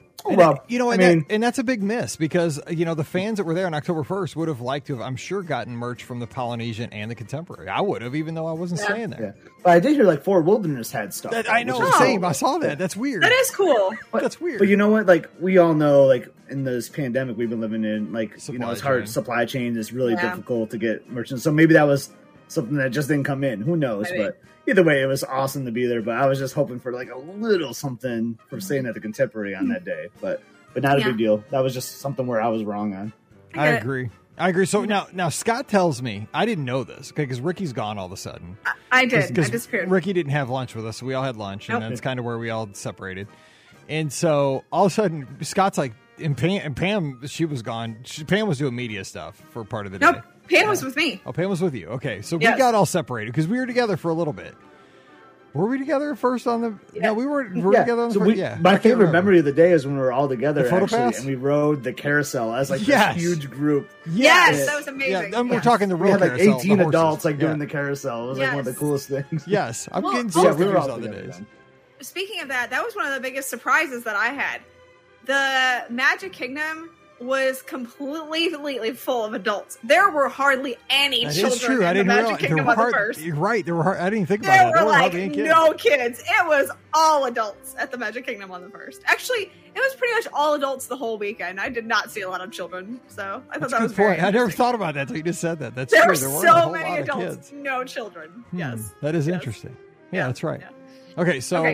A: and that's a big miss because the fans that were there on October 1st would have liked to have, I'm sure, gotten merch from the Polynesian and the Contemporary. I would have, even though I wasn't staying there.
D: Yeah. But I did hear like Fort Wilderness had stuff.
A: I know, same. I saw that. That's weird.
C: That is cool.
A: That's weird.
D: But you know what? Like we all know, like in this pandemic we've been living in, like it's hard. Supply chain is really difficult to get merchants. So maybe that was something that just didn't come in. Who knows? Maybe. But either way, it was awesome to be there. But I was just hoping for like a little something for staying at the Contemporary on that day. But not a big deal. That was just something where I was wrong on.
A: I agree. So now Scott tells me, I didn't know this, because Ricky's gone all of a sudden.
C: I did. I disappeared.
A: Ricky didn't have lunch with us, so we all had lunch, and that's kind of where we all separated. And so all of a sudden, Scott's like, and Pam, she was gone. Pam was doing media stuff for part of the day.
C: Nope, Pam was with me.
A: Oh, Pam was with you. Okay, so we got all separated because we were together for a little bit. Were we together first on the? Yeah. No, we were together on the first.
D: My favorite memory of the day is when we were all together, actually, and we rode the carousel as like this huge group.
C: Yes, that was amazing.
A: Yeah, and we're talking the real carousel.
D: We had like 18 adults doing the carousel. It was like one of the coolest things.
A: Yes, I'm getting so we were all on the days.
C: Then. Speaking of that was one of the biggest surprises that I had. The Magic Kingdom was completely full of adults. There were hardly any children in the Magic Kingdom on the first.
A: You're right. I didn't think about it.
C: There were like no kids. It was all adults at the Magic Kingdom on the first. Actually, it was pretty much all adults the whole weekend. I did not see a lot of children, so I thought that was very
A: I never thought about that until you just said that. That's
C: there
A: true.
C: There were so many adults, no children. Yes,
A: that is interesting. Yeah, that's right. Yeah. Okay, so.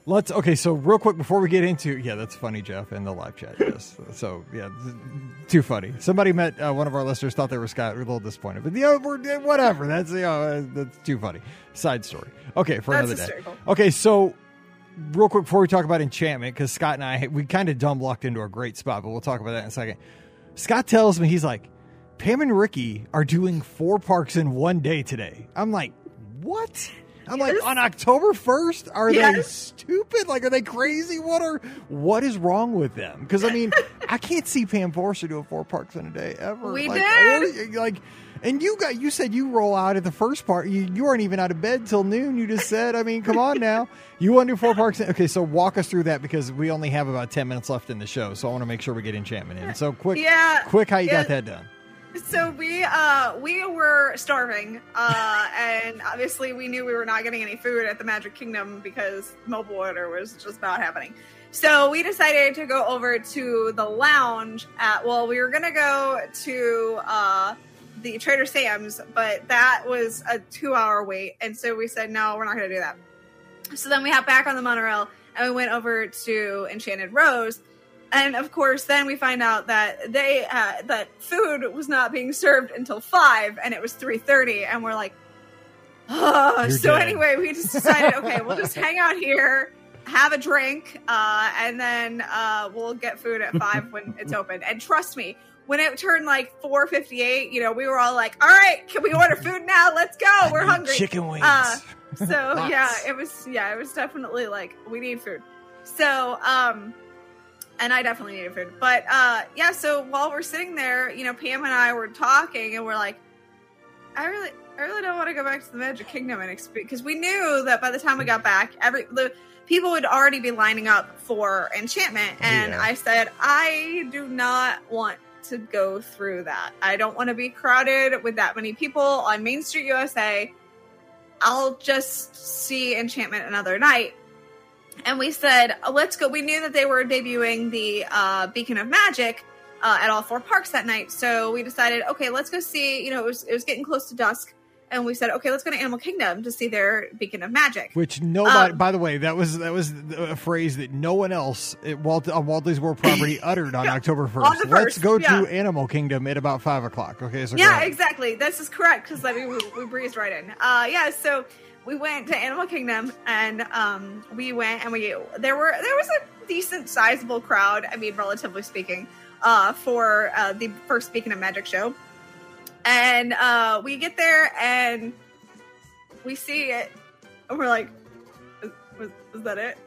A: So real quick before we get into, that's funny, Jeff, in the live chat. Yes. So, too funny. Somebody met one of our listeners, thought they were Scott. We're a little disappointed, but whatever. That's that's too funny. Side story. Okay, for another day. Okay, so real quick before we talk about Enchantment, because Scott and I, we kind of dumb lucked into a great spot, but we'll talk about that in a second. Scott tells me, he's like, Pam and Ricky are doing 4 parks in one day today. I'm like, what? I'm like, on October 1st? Are they stupid? Like, are they crazy? What is wrong with them? Because, I mean, I can't see Pam Forster doing 4 parks in a day ever.
C: We did.
A: And you said you roll out at the first park. You aren't even out of bed till noon. You just said, I mean, come on now. You want to do 4 parks? Okay, so walk us through that because we only have about 10 minutes left in the show. So I want to make sure we get Enchantment in. So quick how you got that done.
C: So we were starving, and obviously we knew we were not getting any food at the Magic Kingdom because mobile order was just not happening. So we decided to go over to the lounge we were going to go to the Trader Sam's, but that was a 2-hour wait. And so we said, no, we're not going to do that. So then we hopped back on the monorail and we went over to Enchanted Rose. And of course, then we find out that that food was not being served until 5, and it was 3:30, and we're like, oh. So anyway, we just decided, okay, we'll just hang out here, have a drink, and then we'll get food at 5 when it's open. And trust me, when it turned like 4:58, we were all like, all right, can we order food now? Let's go. We're hungry.
A: Chicken wings.
C: So it was definitely like, we need food. So, and I definitely needed food. But, so while we're sitting there, Pam and I were talking, and we're like, I really don't want to go back to the Magic Kingdom and experience, because we knew that by the time we got back, the people would already be lining up for Enchantment. And I said, I do not want to go through that. I don't want to be crowded with that many people on Main Street USA. I'll just see Enchantment another night. And we said, let's go. We knew that they were debuting the Beacon of Magic at all 4 parks that night. So we decided, okay, let's go see, it was getting close to dusk. And we said, okay, let's go to Animal Kingdom to see their Beacon of Magic.
A: Which nobody, by the way, that was a phrase that no one else on Walt Disney World property uttered on October 1st.
C: On the 1st.
A: Let's go to Animal Kingdom at about 5 o'clock. Okay, so
C: exactly. This is correct, because we breezed right in. So we went to Animal Kingdom, and we went, and there was a decent sizable crowd. I mean, relatively speaking, for the first Beacon of Magic show. And we get there and we see it, and we're like, was that it?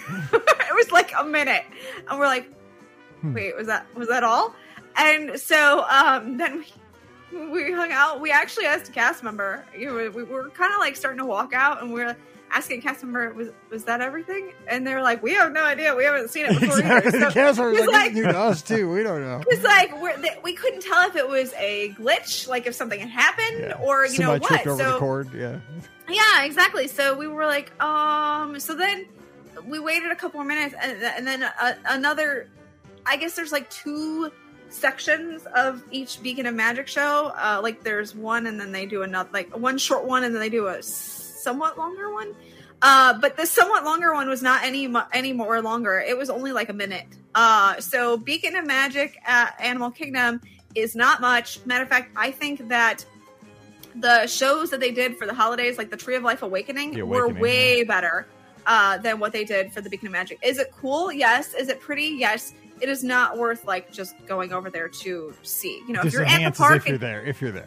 C: It was like a minute, and we're like, wait, was that all? And so then we hung out. We actually asked a cast member. We were kind of like starting to walk out, and we were asking a cast member, was that everything? And they were like, we have no idea. We haven't seen it before either. So
A: the cast member was like, it's new to us too. We don't know.
C: It's like we couldn't tell if it was a glitch, like if something had happened, or
A: somebody
C: what.
A: Tripped over the cord.
C: Yeah, exactly. So we were like, so then we waited a couple more minutes, and then another. I guess there's like 2 sections of each Beacon of Magic show. Like there's one, and then they do another, like one short one, and then they do a somewhat longer one. But the somewhat longer one was not any more longer. It was only like a minute. So Beacon of Magic at Animal Kingdom is not much. Matter of fact, I think that the shows that they did for the holidays, like the Tree of Life Awakening, were way better than what they did for the Beacon of Magic. Is it cool? Yes. Is it pretty? Yes. It is not worth like just going over there to see. If you're at the park,
A: if you're there,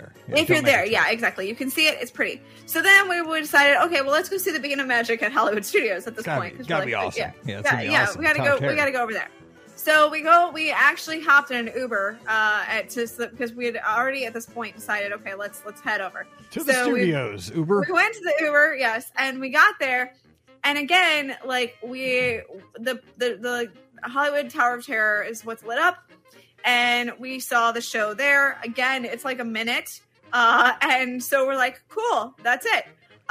C: yeah, exactly. You can see it. It's pretty. So then we decided, okay, well, let's go see the Beacon of Magic at Hollywood Studios at this point.
A: It's gotta be awesome.
C: Awesome. We gotta go over there. So we actually hopped in an Uber because we had already at this point decided, okay, let's head over
A: to the studios. Uber.
C: We went to the Uber, yes, and we got there, and again, like the Hollywood Tower of Terror is what's lit up, and we saw the show there. Again, it's like a minute, and so we're like, cool, that's it.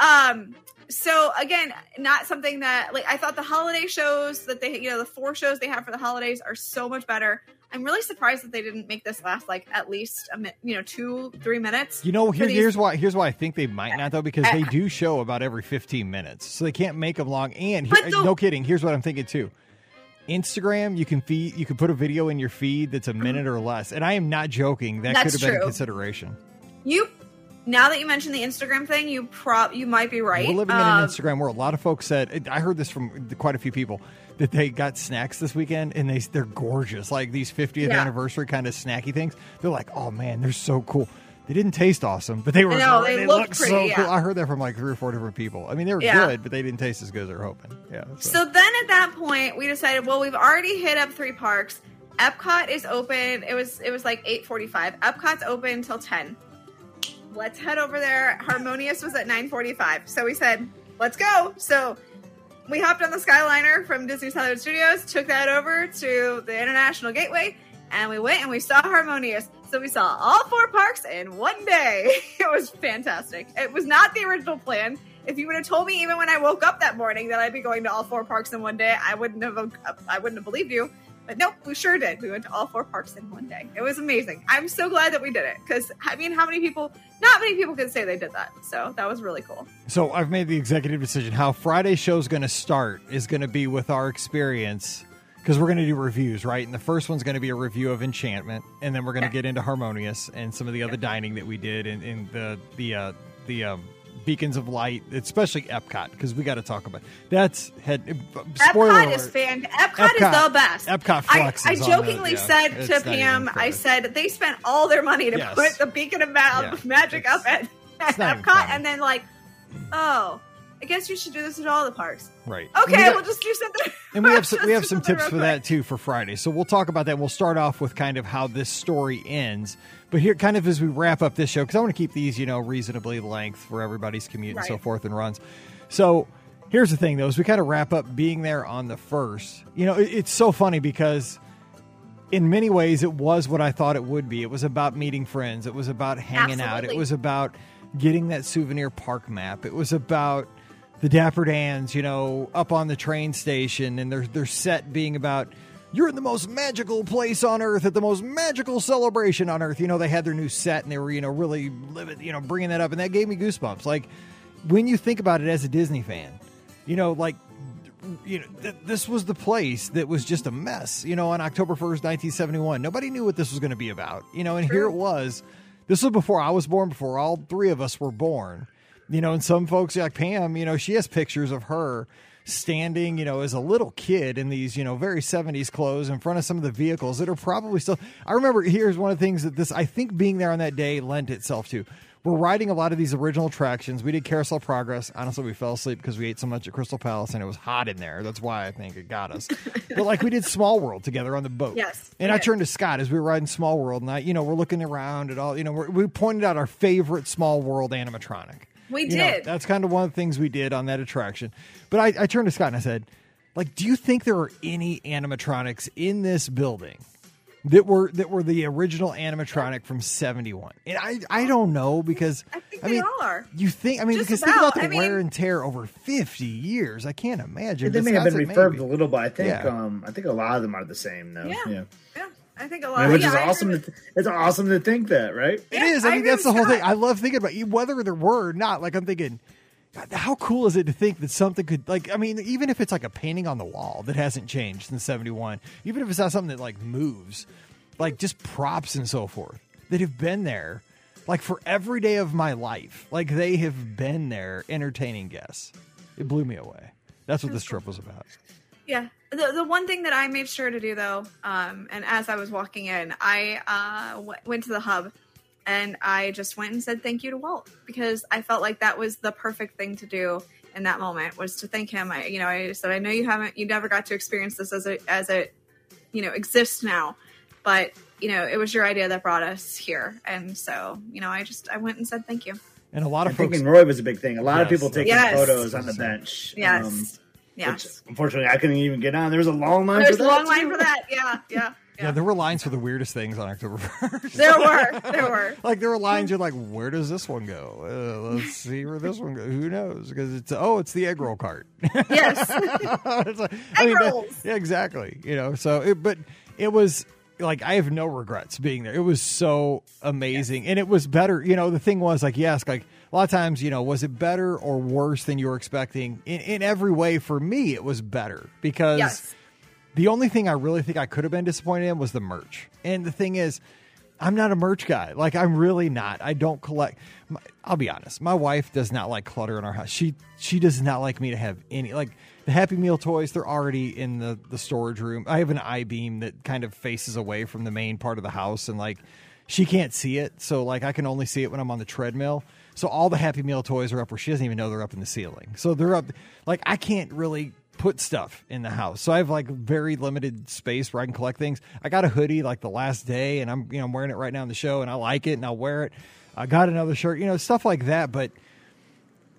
C: So again, not something that like I thought the holiday shows that they, the 4 shows they have for the holidays are so much better. I'm really surprised that they didn't make this last like at least 2-3 minutes.
A: Here's why I think they might not though, because they do show about every 15 minutes, so they can't make them long. And no kidding, here's what I'm thinking too. Instagram, you can put a video in your feed that's a minute or less, and I am not joking. That could have been a consideration.
C: Now that you mentioned the Instagram thing, you might be right.
A: We're living in an Instagram world. A lot of folks said, I heard this from quite a few people, that they got snacks this weekend, and they're gorgeous, like these 50th anniversary kind of snacky things. They're like, oh man, they're so cool. They didn't taste awesome, but they were.
C: No, they looked pretty,
A: so cool. I heard that from like 3 or 4 different people. I mean, they were good, but they didn't taste as good as they were hoping. Yeah.
C: So then at that point, we decided, well, we've already hit up 3 parks. Epcot is open. It was like 8:45. Epcot's open till 10. Let's head over there. Harmonious was at 9:45. So we said, let's go. So we hopped on the Skyliner from Disney's Hollywood Studios, took that over to the International Gateway, And we went and we saw Harmonious. So we saw all 4 parks in one day. It was fantastic. It was not the original plan. If you would have told me even when I woke up that morning that I'd be going to all 4 parks in one day, I wouldn't have believed you. But nope, we sure did. We went to all 4 parks in one day. It was amazing. I'm so glad that we did it because, I mean, not many people could say they did that. So that was really cool.
A: So I've made the executive decision. How Friday's show is going to start is going to be with our experience because we're going to do reviews, right? And the first one's going to be a review of Enchantment. And then we're going to get into Harmonious and some of the other dining that we did in the Beacons of Light, especially Epcot, because we got to talk about
C: Epcot is Epcot is the best.
A: Epcot flexes.
C: I jokingly said to Pam, I said they spent all their money to put the Beacon of Magic up at Epcot, and then oh, I guess you should do this at all the parks.
A: Right.
C: Okay, we'll just do something.
A: And we have some tips for that too for Friday. So we'll talk about that. We'll start off with kind of how this story ends. But here, kind of as we wrap up this show, because I want to keep these, reasonably length for everybody's commute and so forth and runs. So here's the thing, though, as we kind of wrap up being there on the first, it's so funny because in many ways it was what I thought it would be. It was about meeting friends. It was about hanging out. It was about getting that souvenir park map. It was about the Dapper Dans, up on the train station and their set being about, you're in the most magical place on earth at the most magical celebration on earth. They had their new set and they were, really living, bringing that up. And that gave me goosebumps. Like when you think about it as a Disney fan, this was the place that was just a mess, on October 1st, 1971. Nobody knew what this was going to be about, and here it was. This was before I was born, before all 3 of us were born. And some folks like Pam, she has pictures of her standing, as a little kid in these, very 70s clothes in front of some of the vehicles that are probably still. I remember here's one of the things that I think being there on that day lent itself to. We're riding a lot of these original attractions. We did Carousel Progress. Honestly, we fell asleep because we ate so much at Crystal Palace and it was hot in there. That's why I think it got us. But we did Small World together on the boat.
C: Yes.
A: And I turned to Scott as we were riding Small World and we're looking around at all, we pointed out our favorite Small World animatronic.
C: We did.
A: That's kind of one of the things we did on that attraction. But I turned to Scott and I said, do you think there are any animatronics in this building that were the original animatronic from 71? And I don't know because
C: I think they all are.
A: You think? Because think about the wear and tear over 50 years. I can't imagine.
D: They may have been refurbed a little, but I think a lot of them are the same though. Yeah.
C: I think a lot,
D: which is awesome. It's awesome to think that, right?
A: It is. That's the whole thing. I love thinking about whether there were or not. I'm thinking, how cool is it to think that something could, even if it's a painting on the wall that hasn't changed since 71, even if it's not something that moves, just props and so forth that have been there, for every day of my life, they have been there entertaining guests. It blew me away. That's what this trip was about.
C: Yeah. The one thing that I made sure to do, though, and as I was walking in, I went to the hub and I just went and said thank you to Walt because I felt like that was the perfect thing to do in that moment was to thank him. I said, I know you never got to experience this as it exists now, but it was your idea that brought us here. And so, I went and said thank you.
A: And a lot of folks,
D: thinking Roy was a big thing. A lot of people taking photos on the bench.
C: Yes.
D: Which, unfortunately, I couldn't even get on. There was a long line
C: for
D: that.
C: There's a long line for that. Yeah,
A: there were lines for the weirdest things on October 1st.
C: There were.
A: There were lines you're like, where does this one go? Let's see where this one goes. Who knows? Because it's the egg roll cart.
C: Yes.
A: Egg rolls. Yeah, exactly. But it was I have no regrets being there. It was so amazing. And it was better. The thing was you ask a lot of times, was it better or worse than you were expecting? In every way, for me, it was better because the only thing I really think I could have been disappointed in was the merch. And the thing is, I'm not a merch guy. I'm really not. I don't collect. I'll be honest. My wife does not like clutter in our house. She does not like me to have any, the Happy Meal toys, they're already in the storage room. I have an I-beam that kind of faces away from the main part of the house and she can't see it. So I can only see it when I'm on the treadmill. So all the Happy Meal toys are up where she doesn't even know they're up in the ceiling. So they're up, I can't really put stuff in the house. So I have very limited space where I can collect things. I got a hoodie the last day and I'm wearing it right now in the show and I like it and I'll wear it. I got another shirt, stuff like that. But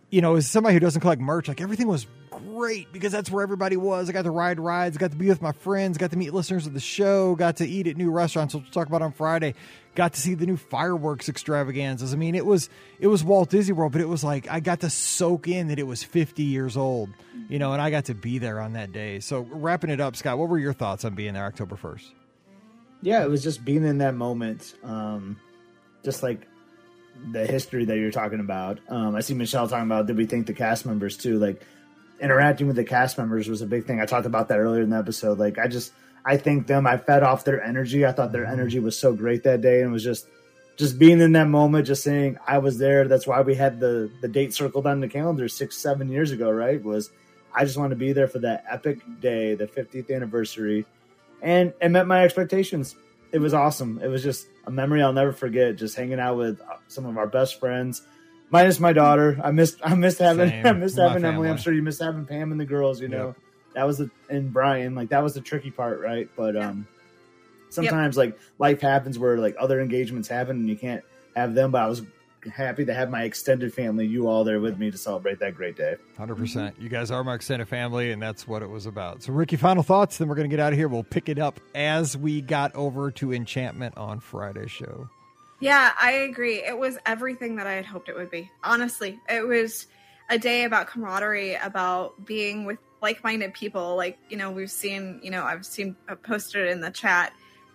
A: as somebody who doesn't collect merch, like everything was great because that's where everybody was. I got to ride rides, got to be with my friends, got to meet listeners of the show, got to eat at new restaurants, which we'll talk about on Friday, got to see the new fireworks extravaganzas. I mean, it was Walt Disney World, but it was like I got to soak in that it was 50 years old, and I got to be there on that day. So wrapping it up, Scott, what were your thoughts on being there October 1st?
D: Yeah, it was just being in that moment, just like the history that you're talking about. I see Michelle talking about, did we thank the cast members too? Like interacting with the cast members was a big thing. I talked about that earlier in the episode. Like I thanked them. I fed off their energy. I thought their energy was so great that day. And it was just being in that moment, just saying I was there. That's why we had the date circled on the calendar 6-7 years ago, right? Was I just wanted to be there for that epic day, the 50th anniversary. And it met my expectations. It was awesome. It was just a memory I'll never forget, just hanging out with some of our best friends, minus my daughter. I missed having Emily. I'm sure you missed having Pam and the girls,
A: Yep.
D: That was and Brian, like that was the tricky part, right? But sometimes like life happens where like other engagements happen and you can't have them, but I was happy to have my extended family, you all there with me to celebrate that great day.
A: 100%. You guys are my extended family, and that's what it was about. So, Ricky, final thoughts, then we're going to get out of here. We'll pick it up as we got over to Enchantment on Friday's show.
C: Yeah, I agree. It was everything that I had hoped it would be. Honestly, it was a day about camaraderie, about being with like-minded people. Like, we've seen, I've seen posted in the chat.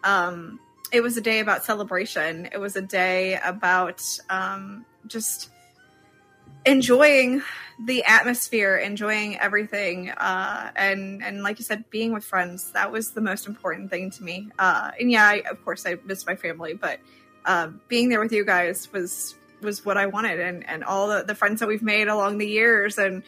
C: It was a day about celebration. It was a day about just enjoying the atmosphere, enjoying everything. And like you said, being with friends, that was the most important thing to me. And yeah, of course I miss my family, but being there with you guys was what I wanted. And all the friends that we've made along the years. And,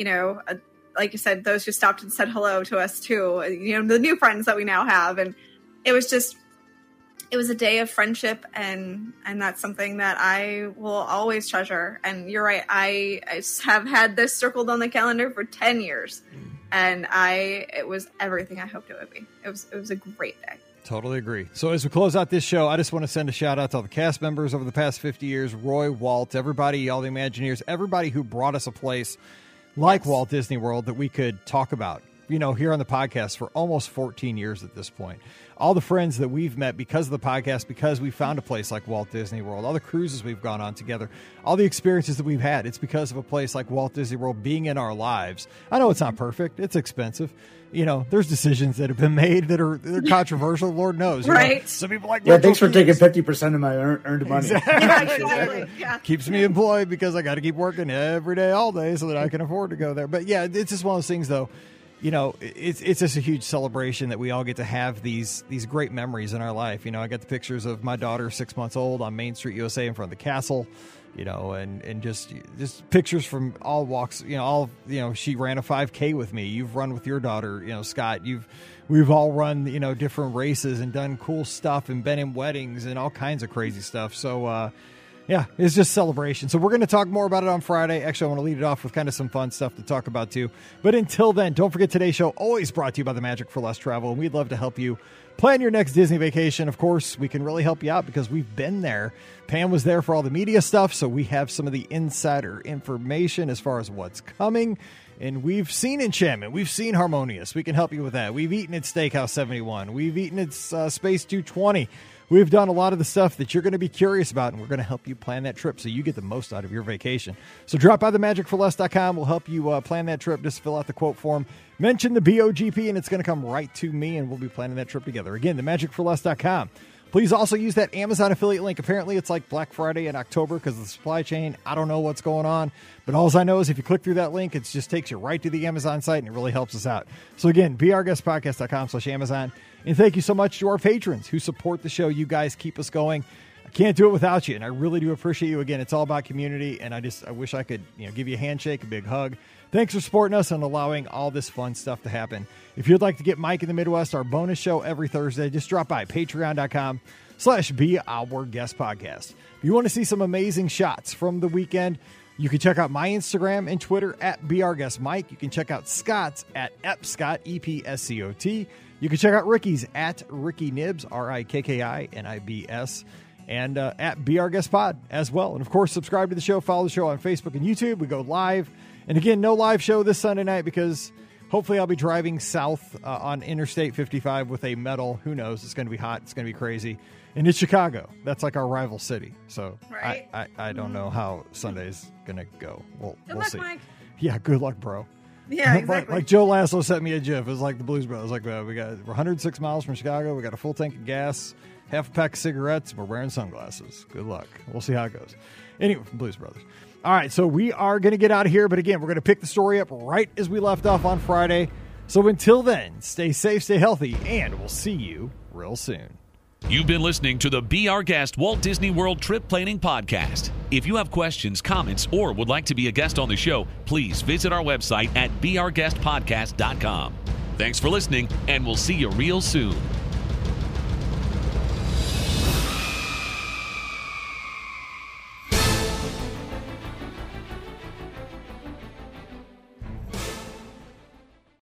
C: like you said, those who stopped and said hello to us too, the new friends that we now have. And it was a day of friendship, and that's something that I will always treasure. And you're right, I have had this circled on the calendar for 10 years, and it was everything I hoped it would be. It was a great day.
A: Totally agree. So as we close out this show, I just want to send a shout out to all the cast members over the past 50 years, Roy, Walt, everybody, all the Imagineers, everybody who brought us a place like Walt Disney World that we could talk about, here on the podcast for almost 14 years at this point. All the friends that we've met because of the podcast, because we found a place like Walt Disney World, all the cruises we've gone on together, all the experiences that we've had, it's because of a place like Walt Disney World being in our lives. I know it's not perfect. It's expensive. There's decisions that have been made that are controversial. Lord knows.
C: Right.
A: Some people like,
D: thanks for taking 50% of my earned money.
C: Exactly. Yeah.
A: Keeps me employed because I got to keep working every day, all day so that I can afford to go there. But yeah, it's just one of those things though. It's just a huge celebration that we all get to have these great memories in our life. I got the pictures of my daughter 6 months old on Main Street, USA in front of the castle, and just pictures from all walks, she ran a 5K with me. You've run with your daughter, Scott, we've all run, different races and done cool stuff and been in weddings and all kinds of crazy stuff. So, yeah, it's just celebration. So we're going to talk more about it on Friday. Actually, I want to lead it off with kind of some fun stuff to talk about too. But until then, don't forget today's show always brought to you by the Magic for Less Travel. And we'd love to help you plan your next Disney vacation. Of course, we can really help you out because we've been there. Pam was there for all the media stuff, so we have some of the insider information as far as what's coming. And we've seen Enchantment. We've seen Harmonious. We can help you with that. We've eaten at Steakhouse 71. We've eaten at Space 220. We've done a lot of the stuff that you're going to be curious about, and we're going to help you plan that trip so you get the most out of your vacation. So drop by themagicforless.com. We'll help you plan that trip. Just fill out the quote form. Mention the BOGP, and it's going to come right to me, and we'll be planning that trip together. Again, themagicforless.com. Please also use that Amazon affiliate link. Apparently, it's like Black Friday in October because of the supply chain. I don't know what's going on, but all I know is if you click through that link, it just takes you right to the Amazon site, and it really helps us out. So again, beourguestpodcast.com/Amazon. And thank you so much to our patrons who support the show. You guys keep us going. I can't do it without you, and I really do appreciate you. Again, it's all about community, and I wish I could give you a handshake, a big hug. Thanks for supporting us and allowing all this fun stuff to happen. If you'd like to get Mike in the Midwest, our bonus show every Thursday, just drop by patreon.com/beourguestpodcast. If you want to see some amazing shots from the weekend, you can check out my Instagram and Twitter at beourguestmike. You can check out Scott's at epscott, EPSCOT. You can check out Ricky's at Ricky Nibs, RIKKINIBS. and at Be Our Guest Pod as well. And, of course, subscribe to the show. Follow the show on Facebook and YouTube. We go live. And, again, no live show this Sunday night because hopefully I'll be driving south on Interstate 55 with a metal. Who knows? It's going to be hot. It's going to be crazy. And it's Chicago. That's like our rival city. So
C: right.
A: I don't know how Sunday's going to go. We'll see.
C: Mike.
A: Yeah, good luck, bro.
C: Yeah, exactly.
A: Like Joe Laszlo sent me a GIF. It was like the Blues Brothers. Like, we're 106 miles from Chicago. We got a full tank of gas, half a pack of cigarettes. We're wearing sunglasses. Good luck. We'll see how it goes. Anyway, from Blues Brothers. All right, so we are going to get out of here. But again, we're going to pick the story up right as we left off on Friday. So until then, stay safe, stay healthy, and we'll see you real soon.
B: You've been listening to the Be Our Guest Walt Disney World Trip Planning Podcast. If you have questions, comments, or would like to be a guest on the show, please visit our website at beourguestpodcast.com. Thanks for listening, and we'll see you real soon.